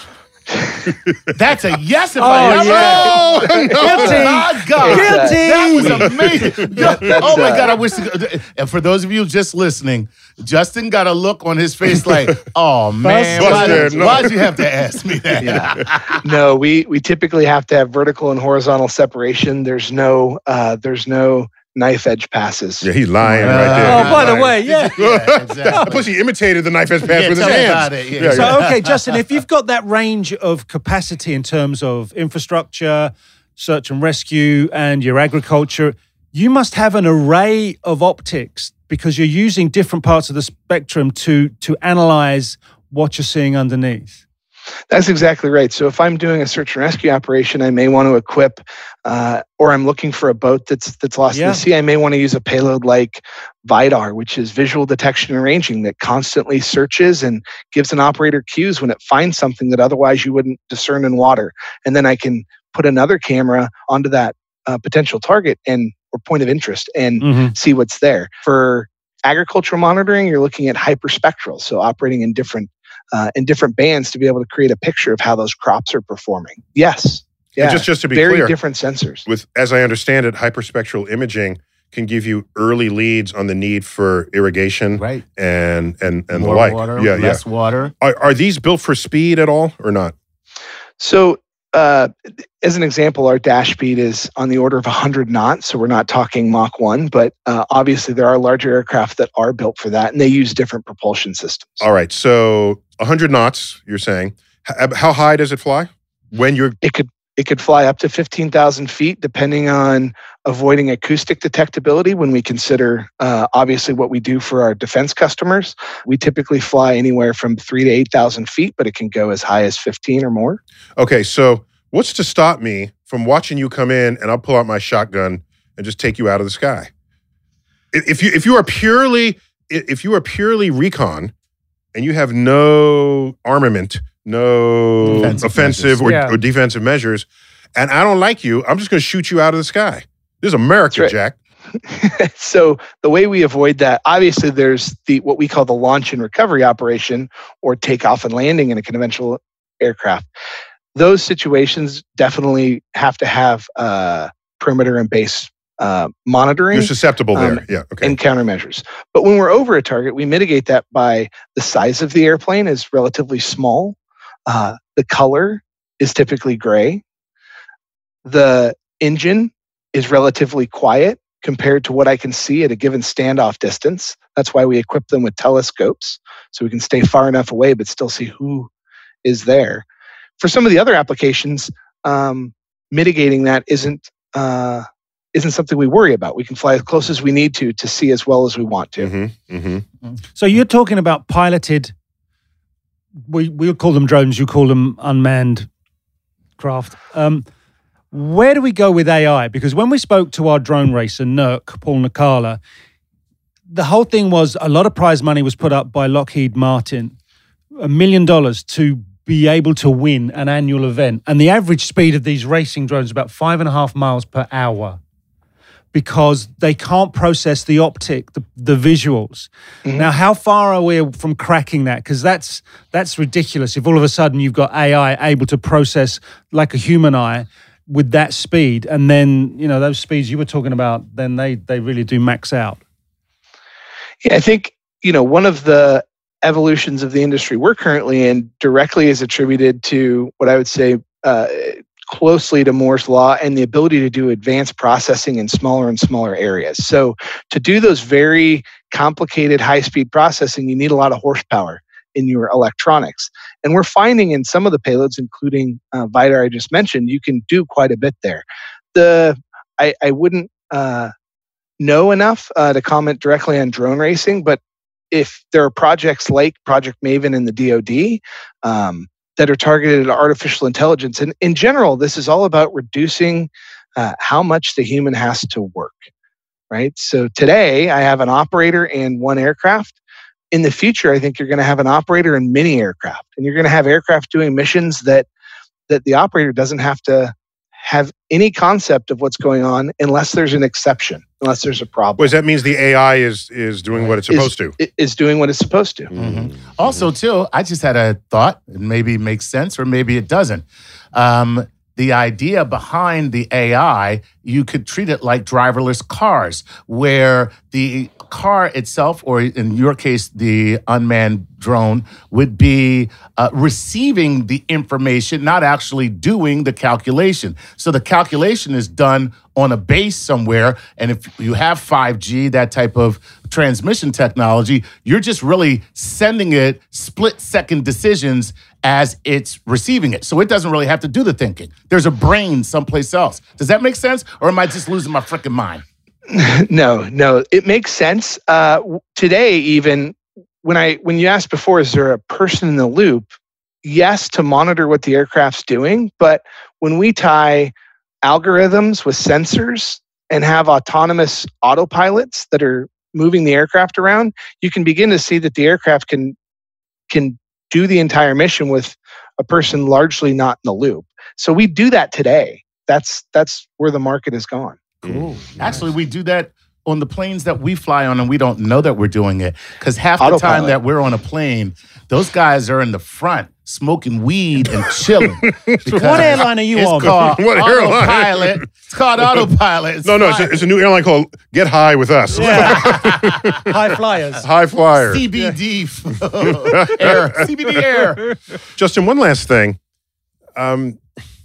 That's a yes if Oh, I ever. yeah. Oh, no. Guilty. My God. It's, uh, That was amazing. That- that's, oh my uh, God. I wish. To, and for those of you just listening, Justin got a look on his face like, oh man, why, Busted, no. why'd you have to ask me that? Yeah. No, we we typically have to have vertical and horizontal separation. There's no uh, there's no knife edge passes. Yeah, he's lying Uh, right there. Oh, He's by the lying. way, yeah. Yeah, exactly. Plus, he imitated the knife edge pass Yeah, with his tell me hands. about it, yeah. Yeah, So, yeah. okay, Justin, if you've got that range of capacity in terms of infrastructure, search and rescue, and your agriculture, you must have an array of optics because you're using different parts of the spectrum to to analyze what you're seeing underneath. That's exactly right. So if I'm doing a search and rescue operation, I may want to equip, uh, or I'm looking for a boat that's that's lost in Yeah. the sea. I may want to use a payload like VIDAR, which is visual detection and ranging, that constantly searches and gives an operator cues when it finds something that otherwise you wouldn't discern in water. And then I can put another camera onto that uh, potential target and or point of interest and Mm-hmm. see what's there. For agricultural monitoring, you're looking at hyperspectral, so operating in different uh, in different bands to be able to create a picture of how those crops are performing. Yes, yeah, And just, just to be very clear, different sensors. with as I understand it, hyperspectral imaging can give you early leads on the need for irrigation Right. and and and More the like. water, yeah, less water. yeah. Are, are these built for speed at all or not? So, uh, as an example, our dash speed is on the order of one hundred knots. So we're not talking Mach one, but uh, obviously there are larger aircraft that are built for that, and they use different propulsion systems. All right, so one hundred knots. You're saying H- how high does it fly when you're? It could it could fly up to fifteen thousand feet, depending on avoiding acoustic detectability. When we consider uh, obviously what we do for our defense customers, we typically fly anywhere from three to eight thousand feet, but it can go as high as fifteen or more. Okay, so what's to stop me from watching you come in and I'll pull out my shotgun and just take you out of the sky? If if you if you are purely if you are purely recon and you have no armament, no Defensive offensive measures. or, Yeah. or defensive measures, and I don't like you, I'm just going to shoot you out of the sky. This is America, That's right. Jack. So the way we avoid that, obviously, there's the what we call the launch and recovery operation, or takeoff and landing in a conventional aircraft. Those situations definitely have to have uh, perimeter and base uh, monitoring. You're susceptible there. um, yeah. Okay. and countermeasures. But when we're over a target, we mitigate that by the size of the airplane is relatively small. Uh, the color is typically gray. The engine is relatively quiet compared to what I can see at a given standoff distance. That's why we equip them with telescopes, so we can stay far enough away but still see who is there. For some of the other applications, um, mitigating that isn't uh, isn't something we worry about. We can fly as close as we need to to see as well as we want to. Mm-hmm, mm-hmm. So you're talking about piloted, we we'll call them drones, you call them unmanned craft. Um, where do we go with A I? Because when we spoke to our drone racer, N E R C, Paul Nakala, the whole thing was a lot of prize money was put up by Lockheed Martin, a million dollars to be able to win an annual event. And the average speed of these racing drones is about five and a half miles per hour, because they can't process the optic, the, the visuals. Mm-hmm. Now, how far are we from cracking that? Because that's that's ridiculous. If all of a sudden you've got A I able to process like a human eye with that speed, and then, you know, those speeds you were talking about, then they they really do max out. Yeah, I think, you know, one of the evolutions of the industry we're currently in directly is attributed to what I would say uh, closely to Moore's Law and the ability to do advanced processing in smaller and smaller areas. So to do those very complicated high-speed processing, you need a lot of horsepower in your electronics. And we're finding in some of the payloads, including uh, VIDAR I just mentioned, you can do quite a bit there. The I, I wouldn't uh, know enough uh, to comment directly on drone racing, but if there are projects like Project Maven in the D O D um, that are targeted at artificial intelligence, and in general, this is all about reducing uh, how much the human has to work, right? So today, I have an operator and one aircraft. In the future, I think you're going to have an operator and many aircraft, and you're going to have aircraft doing missions that that the operator doesn't have to have any concept of what's going on unless there's an exception, unless there's a problem. Well, that means the A I is is doing what it's supposed is, to. Is doing what it's supposed to. Mm-hmm. Also, too, I just had a thought, and maybe it makes sense or maybe it doesn't. Um, the idea behind the A I, you could treat it like driverless cars, where the car itself, or in your case, the unmanned drone, would be uh, receiving the information, not actually doing the calculation. So the calculation is done on a base somewhere, and if you have five G, that type of transmission technology, you're just really sending it split-second decisions as it's receiving it. So it doesn't really have to do the thinking. There's a brain someplace else. Does that make sense? Or am I just losing my freaking mind? No, no, it makes sense. Uh, today, even when I when you asked before, is there a person in the loop? Yes, to monitor what the aircraft's doing. But when we tie algorithms with sensors and have autonomous autopilots that are moving the aircraft around, you can begin to see that the aircraft can can do the entire mission with a person largely not in the loop. So we do that today. That's that's where the market has gone. Cool. Nice. Actually, we do that on the planes that we fly on, and we don't know that we're doing it, because half the Autopilot. time that we're on a plane, those guys are in the front smoking weed and chilling. What airline are you it's on? Called What airline? autopilot. It's called autopilot. It's No, no, it's fine. a, it's a new airline called Get High with Us. High flyers. High Flyer. C B D air. C B D air. Justin, one last thing. Um,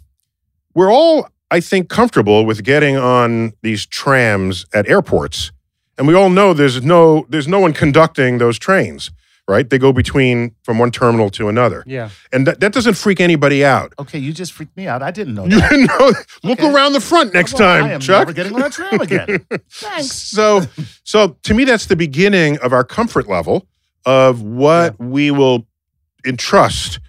we're all, I think, comfortable with getting on these trams at airports, and we all know there's no there's no one conducting those trains, right? They go between from one terminal to another, Yeah. and that, that doesn't freak anybody out. Okay, you just freaked me out. I didn't know You that. didn't know? Look Okay. around the front next Well, I time, am Chuck. never getting on a tram again. Thanks. So, so to me, that's the beginning of our comfort level of what we will entrust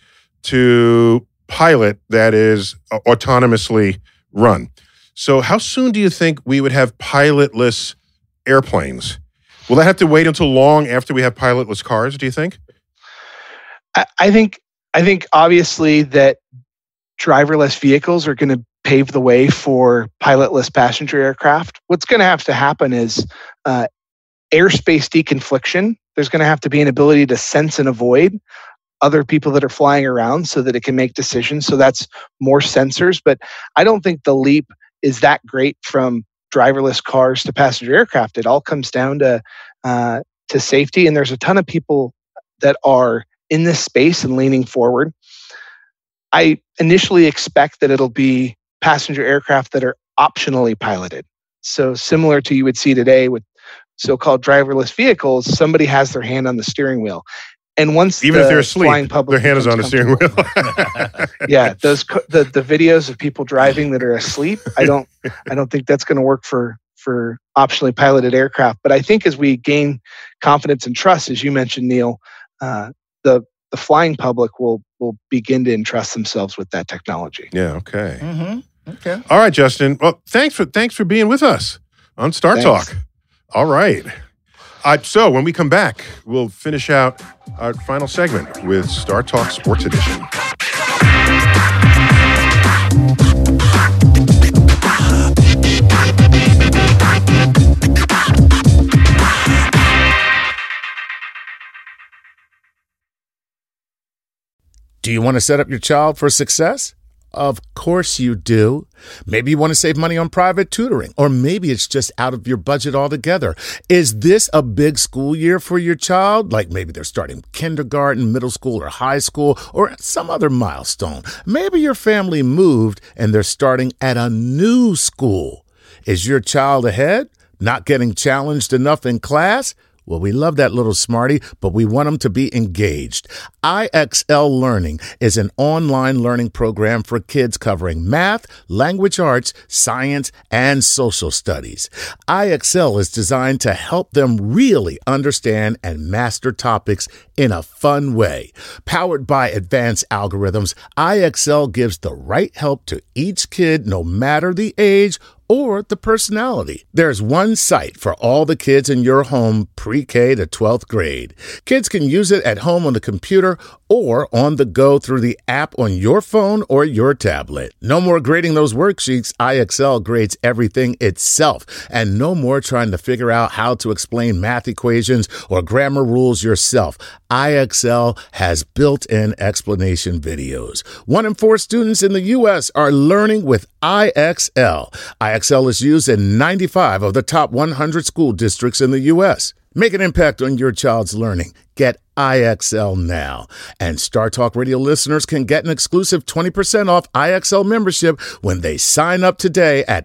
to pilot that is uh, autonomously run. So how soon do you think we would have pilotless airplanes? Will that have to wait until long after we have pilotless cars, do you think? I, I think I think obviously that driverless vehicles are going to pave the way for pilotless passenger aircraft. What's going to have to happen is uh, airspace deconfliction. There's going to have to be an ability to sense and avoid other people that are flying around so that it can make decisions. So that's more sensors. But I don't think the leap is that great from driverless cars to passenger aircraft. It all comes down to uh, to safety, and there's a ton of people that are in this space and leaning forward. I initially expect that it'll be passenger aircraft that are optionally piloted. So similar to you would see today with so-called driverless vehicles, somebody has their hand on the steering wheel. And once even the if they're asleep, public their hand is on the steering wheel. yeah, those the, the videos of people driving that are asleep, I don't I don't think that's going to work for for optionally piloted aircraft. But I think as we gain confidence and trust, as you mentioned, Neil, uh, the the flying public will will begin to entrust themselves with that technology. Yeah. Okay. Mm-hmm. Okay. All right, Justin. Well, thanks for thanks for being with us on Star Thanks. Talk. All right. Uh, so when we come back, we'll finish out our final segment with Star Talk Sports Edition. Do you want to set up your child for success? Of course you do. Maybe you want to save money on private tutoring, or maybe it's just out of your budget altogether. Is this a big school year for your child? Like maybe they're starting kindergarten, middle school, or high school, or some other milestone. Maybe your family moved and they're starting at a new school. Is your child ahead? Not getting challenged enough in class? Well, we love that little smarty, but we want them to be engaged. I X L Learning is an online learning program for kids covering math, language arts, science, and social studies. I X L is designed to help them really understand and master topics in a fun way. Powered by advanced algorithms, I X L gives the right help to each kid, no matter the age or the personality. There's one site for all the kids in your home, pre-K to twelfth grade. Kids can use it at home on the computer or on the go through the app on your phone or your tablet. No more grading those worksheets. I X L grades everything itself. And no more trying to figure out how to explain math equations or grammar rules yourself. I X L has built-in explanation videos. One in four students in the U S are learning with I X L. I X L is used in ninety-five of the top one hundred school districts in the U S. Make an impact on your child's learning. Get I X L now. And Star Talk Radio listeners can get an exclusive twenty percent off I X L membership when they sign up today at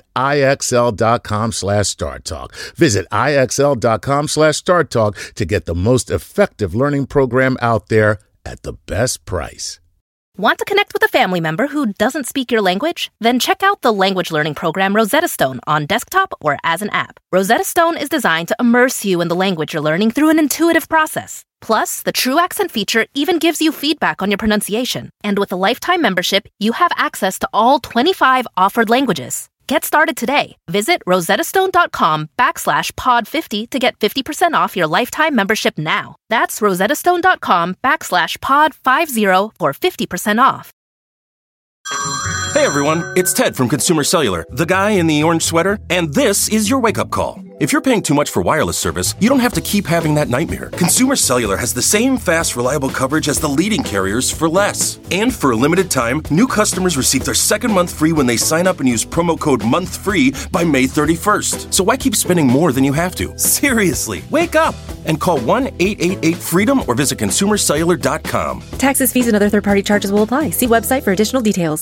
IXL.com slash Star Talk. Visit IXL.com slash Star Talk to get the most effective learning program out there at the best price. Want to connect with a family member who doesn't speak your language? Then check out the language learning program Rosetta Stone on desktop or as an app. Rosetta Stone is designed to immerse you in the language you're learning through an intuitive process. Plus, the True Accent feature even gives you feedback on your pronunciation. And with a lifetime membership, you have access to all twenty-five offered languages. Get started today. Visit rosettastone.com backslash pod 50 to get fifty percent off your lifetime membership now. That's rosettastone.com backslash pod 50 for fifty percent off. Hey everyone, it's Ted from Consumer Cellular, the guy in the orange sweater, and this is your wake-up call. If you're paying too much for wireless service, you don't have to keep having that nightmare. Consumer Cellular has the same fast, reliable coverage as the leading carriers for less. And for a limited time, new customers receive their second month free when they sign up and use promo code MONTHFREE by May thirty-first. So why keep spending more than you have to? Seriously, wake up and call one eight eight eight FREEDOM or visit consumer cellular dot com. Taxes, fees, and other third-party charges will apply. See website for additional details.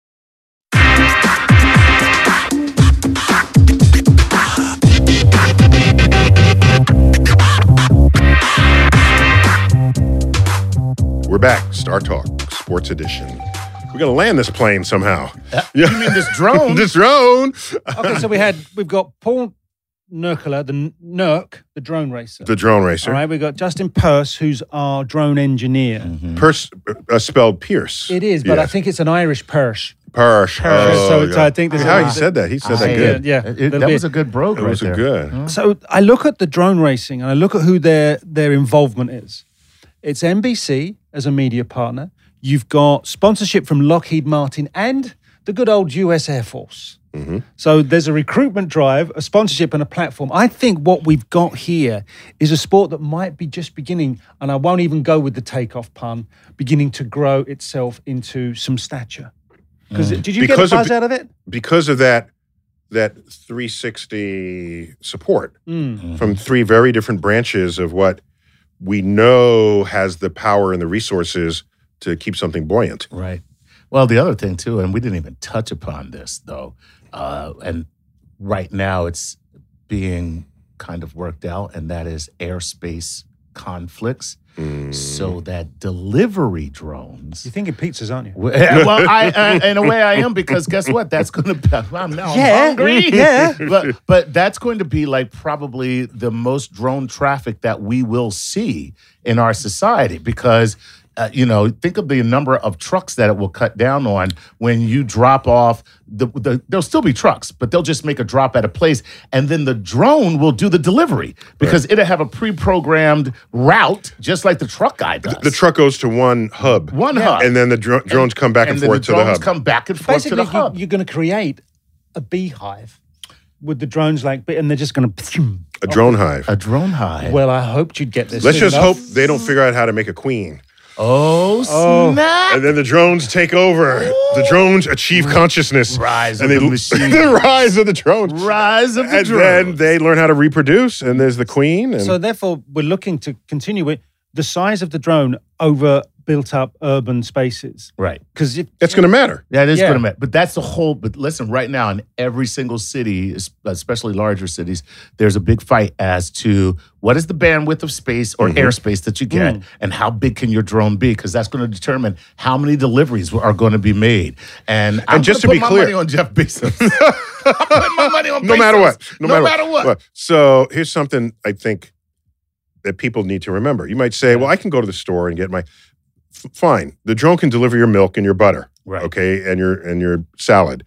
We're back. Star Talk Sports Edition. We're gonna land this plane somehow. Uh, you mean this drone? This drone. Okay, so we had we've got Paul Nurkala, the N- Nurk, the drone racer. The drone racer. All right, we've got Justin Peirce, who's our drone engineer. Mm-hmm. Peirce, uh, spelled Pierce. It is, but yes. I think it's an Irish Peirce. Peirce. Oh, so it's, yeah. I think this How is he said that? He said that I, good. Yeah, yeah. It, that was a good brogue It right was there. a good. Mm. So I look at the drone racing and I look at who their their involvement is. It's N B C as a media partner. You've got sponsorship from Lockheed Martin and the good old U S Air Force. Mm-hmm. So there's a recruitment drive, a sponsorship, and a platform. I think what we've got here is a sport that might be just beginning, and I won't even go with the takeoff pun, beginning to grow itself into some stature. Because mm. did you because get a buzz of, out of it? Because of that that three sixty support Mm. from three very different branches of what we know has the power and the resources to keep something buoyant. Right. Well, the other thing too, and we didn't even touch upon this though, uh, and right now it's being kind of worked out, and that is airspace conflicts. Mm. So that delivery drones. You're thinking pizzas, aren't you? Well, I, I in a way I am, because guess what? That's going to be. I'm now Yeah, hungry. yeah. But but that's going to be like probably the most drone traffic that we will see in our society, because. Uh, you know, think of the number of trucks that it will cut down on when you drop off. The, the there'll still be trucks, but they'll just make a drop at a place, and then the drone will do the delivery because it'll have a pre-programmed route, just like the truck guy does. The, the truck goes to one hub. One hub. And then the dro- drones come back and, and then forth the to the drones hub. come back and forth to Basically, the hub. you, you're going to create a beehive with the drones, like, and they're just going to. A drone hive. A drone hive. Well, I hoped you'd get this. Let's soon just enough. hope they don't figure out how to make a queen. Oh, Oh. snap. And then the drones take over. The drones achieve consciousness. Rise and of they, the machine. the rise of the drones. Rise of the and drones. then they learn how to reproduce, and there's the queen. And So therefore, we're looking to continue with the size of the drone over built-up urban spaces, Right. because that's going to matter. That is Yeah. going to matter. But that's the whole. But listen, right now in every single city, especially larger cities, there's a big fight as to what is the bandwidth of space or Mm-hmm. airspace that you get, Mm. and how big can your drone be? Because that's going to determine how many deliveries are going to be made. And, I'm just gonna to be put my clear- money on Jeff Bezos. I'm putting my money on No Bezos. matter what. No, No, matter, matter what. Well, so here's something I think that people need to remember. You might say, well, I can go to the store and get my... F- fine. The drone can deliver your milk and your butter. Right. Okay, and your and your salad.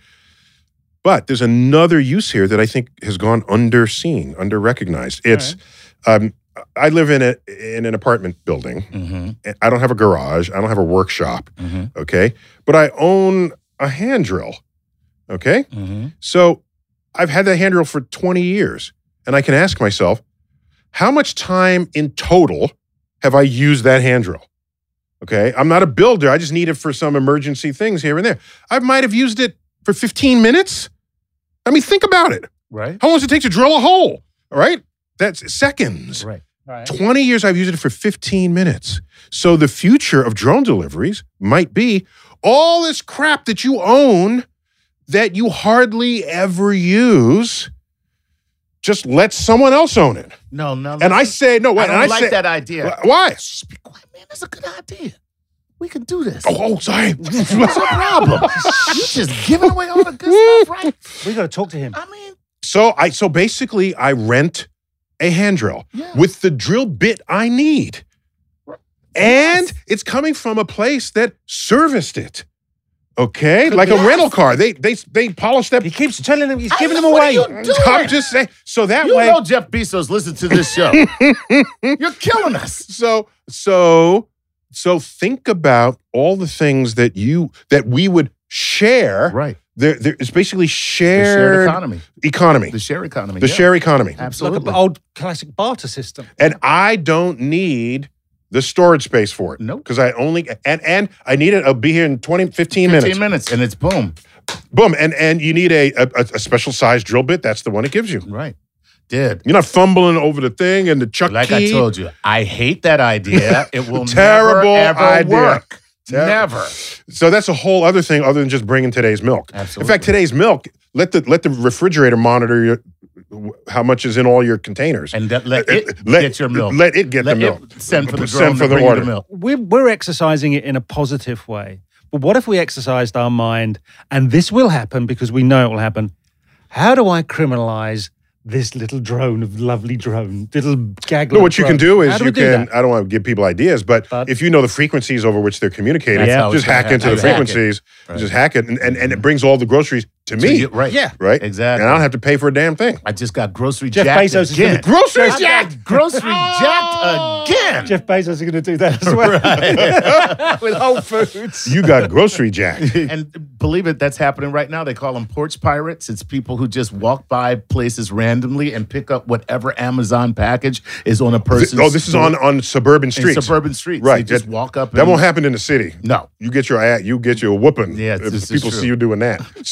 But there's another use here that I think has gone underseen, under-recognized. It's... Um, I live in a in an apartment building. Mm-hmm. I don't have a garage. I don't have a workshop. Mm-hmm. Okay, but I own a hand drill. Okay, Mm-hmm. so I've had that hand drill for twenty years, and I can ask myself, how much time in total have I used that hand drill? Okay, I'm not a builder. I just need it for some emergency things here and there. I might have used it for fifteen minutes. I mean, think about it. Right. How long does it take to drill a hole? All right, that's seconds. Right. right. twenty years, I've used it for fifteen minutes. So the future of drone deliveries might be all this crap that you own that you hardly ever use. Just let someone else own it. No, no. And I listen. say, no, wait, I don't and I like say, that idea. Wh- Why? Shh, be quiet, man. That's a good idea. We can do this. Oh, oh sorry. What's your problem? You just giving away all the good stuff, right? We got to talk to him. I mean, So I so basically I rent a hand drill Yeah. with the drill bit I need. And it's coming from a place that serviced it. Okay? Like a Yes. rental car. They they they polished that. He keeps telling them, he's I giving know, them what away. are you doing? I'm just saying. So that You way know Jeff Bezos listen to this show. You're killing us. so so so think about all the things that you that we would share. Right. There, there it's basically The shared, shared economy. economy. The share economy. The yeah. share economy. Like Absolutely. an old classic barter system. And I don't need the storage space for it. Nope. Because I only and and I need it. I'll be here in twenty, fifteen minutes. fifteen minutes and it's boom. Boom. And and you need a, a a special size drill bit. That's the one it gives you. Right. Did. You're not fumbling over the thing and the chuck Like key. I told you, I hate that idea. It will Terrible never, ever idea. work. Ter- Never. So that's a whole other thing other than just bringing today's milk. Absolutely. In fact, today's milk, let the let the refrigerator monitor your, how much is in all your containers. And that, let Uh, it let- get your milk. Let it get Let the milk. it send for the Send drone for to the bring you order. the milk. We're, we're exercising it in a positive way. But what if we exercised our mind, and this will happen because we know it will happen? How do I criminalize this little drone of lovely drone, little gaggle? No, what you can do How is do you we do can, that? I don't want to give people ideas, but, But- if you know the frequencies over which they're communicating, That's how just it's gonna hack into happen. the Hack it. frequencies, Right. just hack it, and, and, and it brings all the groceries to So me, you- right. Yeah. right? Exactly. And I don't have to pay for a damn thing. I just got grocery Jeff jacked Bezos is again. gonna- Grocery I got jacked! grocery jacked again. Jeff Bezos is going to do that as well. With Whole Foods. You got grocery jacked. And believe it, that's happening right now. They call them porch pirates. It's people who just walk by places randomly and pick up whatever Amazon package is on a person's Oh, this is on, on suburban in streets. suburban streets. Right. They just That- walk up. That and, won't happen in the city. No. You get your ad, you get your whooping Yeah, if this is people true. see you doing that. So this is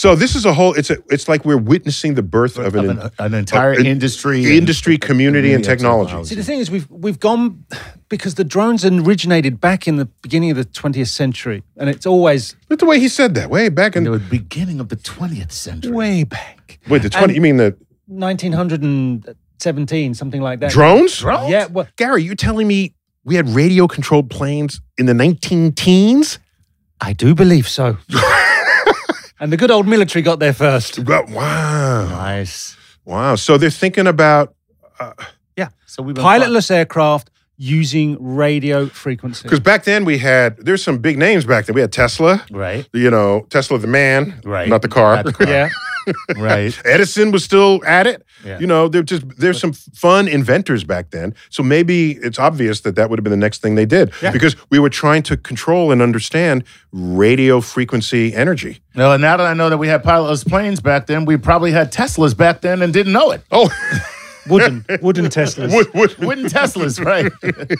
a whole. It's a. It's like we're witnessing the birth of an, an, an entire an industry, industry, and, community, and technology. See, the thing is, we've we've gone because the drones originated back in the beginning of the twentieth century, and it's always. That's the way he said that. Way back in the beginning of the twentieth century. Way back. Wait, the twenty? And you mean the nineteen seventeen, something like that. Drones? Drones? Yeah. Well, Gary, you're telling me we had radio-controlled planes in the nineteen teens? I do believe so. And the good old military got there first. Wow. Nice. Wow. So they're thinking about... Uh, yeah. So we've been pilotless aircraft using radio frequency. Because back then we had... There's some big names back then. We had Tesla. Right. You know, Tesla the man. Right. Not the car. Not the car. Yeah. Right. Edison was still at it. Yeah. You know, they're just there's some fun inventors back then. So maybe it's obvious that that would have been the next thing they did Yeah. because we were trying to control and understand radio frequency energy. No, and now that I know that we had pilotless planes back then, we probably had Teslas back then and didn't know it. Oh, wooden wooden Teslas. wood, wood. Wooden Teslas, right?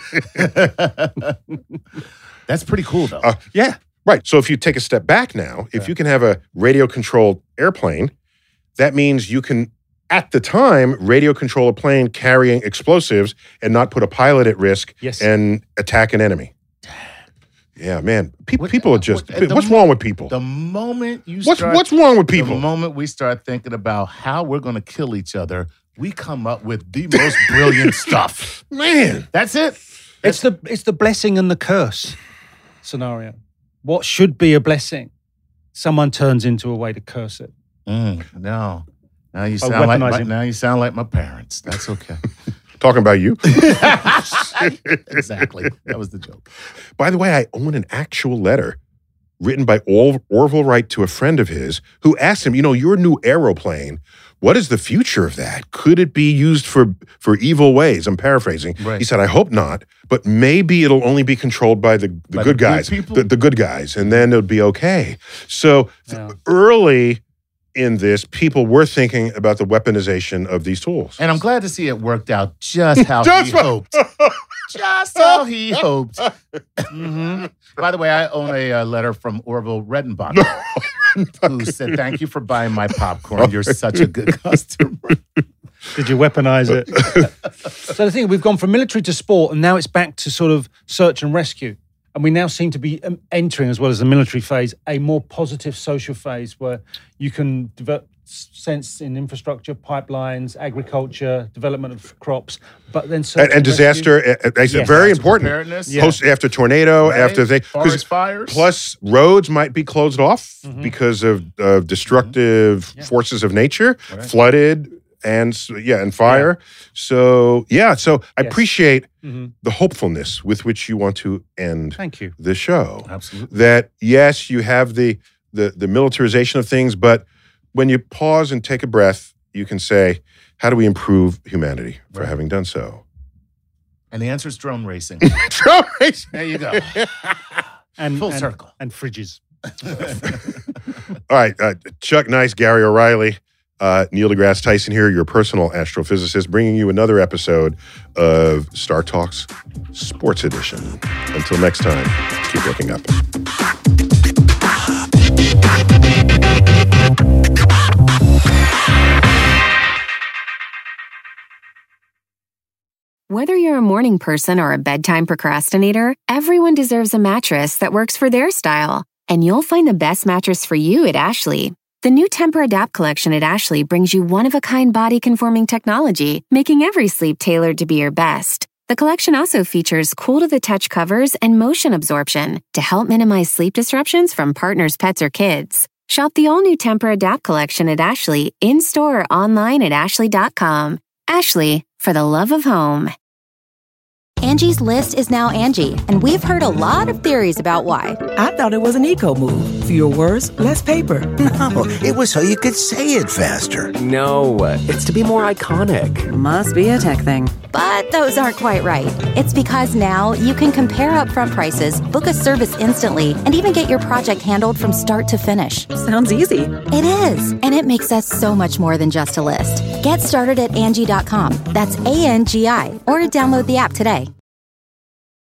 That's pretty cool, though. Uh, yeah, right. So if you take a step back now, if you can have a radio-controlled airplane, that means you can, at the time, radio control a plane carrying explosives and not put a pilot at risk Yes. and attack an enemy. Yeah, man. Pe- What- people are just... what- the what's mo- wrong with people? The moment you What's start, what's wrong with people? The moment we start thinking about how we're going to kill each other, we come up with the most brilliant stuff. Man. That's it. It's the it's the blessing and the curse scenario. What should be a blessing, someone turns into a way to curse it. Mm, no. Now you By sound like my, weaponizing. now you sound like my parents. That's okay. Talking about you. Exactly. That was the joke. By the way, I own an actual letter written by Or- Orville Wright to a friend of his who asked him, you know, your new aeroplane, what is the future of that? Could it be used for, for evil ways? I'm paraphrasing. Right. He said, I hope not, but maybe it'll only be controlled by the, the By good the good guys, people? the, the good guys, and then it'll be okay. So th- Yeah. early in this, people were thinking about the weaponization of these tools. And I'm glad to see it worked out just how Just he what- hoped. Just how he hoped. hmm By the way, I own a uh, letter from Orville Redenbacher, who said, thank you for buying my popcorn. You're such a good customer. Did you weaponize it? So the thing, we've gone from military to sport, and now it's back to sort of search and rescue. And we now seem to be um, entering, as well as the military phase, a more positive social phase where you can develop sense in infrastructure, pipelines, agriculture, development of crops, but then search And, and disaster, uh, uh, Yes. very Disaster important. preparedness. Yeah. Post after tornado, Right. after they Forest fires. Plus, roads might be closed off Mhm. because of uh, destructive Yeah. forces of nature, Right. flooded, and s- yeah, and fire. So yeah, so I Yes. appreciate Mhm. the hopefulness with which you want to end Thank you. the show. Absolutely. That yes, you have the the the militarization of things, but when you pause and take a breath, you can say, how do we improve humanity for Right. having done so? And the answer is drone racing. Drone racing. There you go. And, Full and- circle. And fridges. All right, uh, Chuck Nice, Gary O'Reilly, uh, Neil deGrasse Tyson here, your personal astrophysicist, bringing you another episode of Star Talks Sports Edition. Until next time, keep looking up. Whether you're a morning person or a bedtime procrastinator, everyone deserves a mattress that works for their style. And you'll find the best mattress for you at Ashley. The new Temper-Adapt collection at Ashley brings you one-of-a-kind body-conforming technology, making every sleep tailored to be your best. The collection also features cool-to-the-touch covers and motion absorption to help minimize sleep disruptions from partners, pets, or kids. Shop the all-new Temper-Adapt collection at Ashley, in-store or online at ashley dot com. Ashley, for the love of home. Angie's List is now Angie, and we've heard a lot of theories about why. I thought it was an eco move. Fewer words, less paper. No, it was so you could say it faster. No, it's to be more iconic. Must be a tech thing. But those aren't quite right. It's because now you can compare upfront prices, book a service instantly, and even get your project handled from start to finish. Sounds easy. It is, and it makes us so much more than just a list. Get started at Angie dot com. That's A N G I, or download the app today.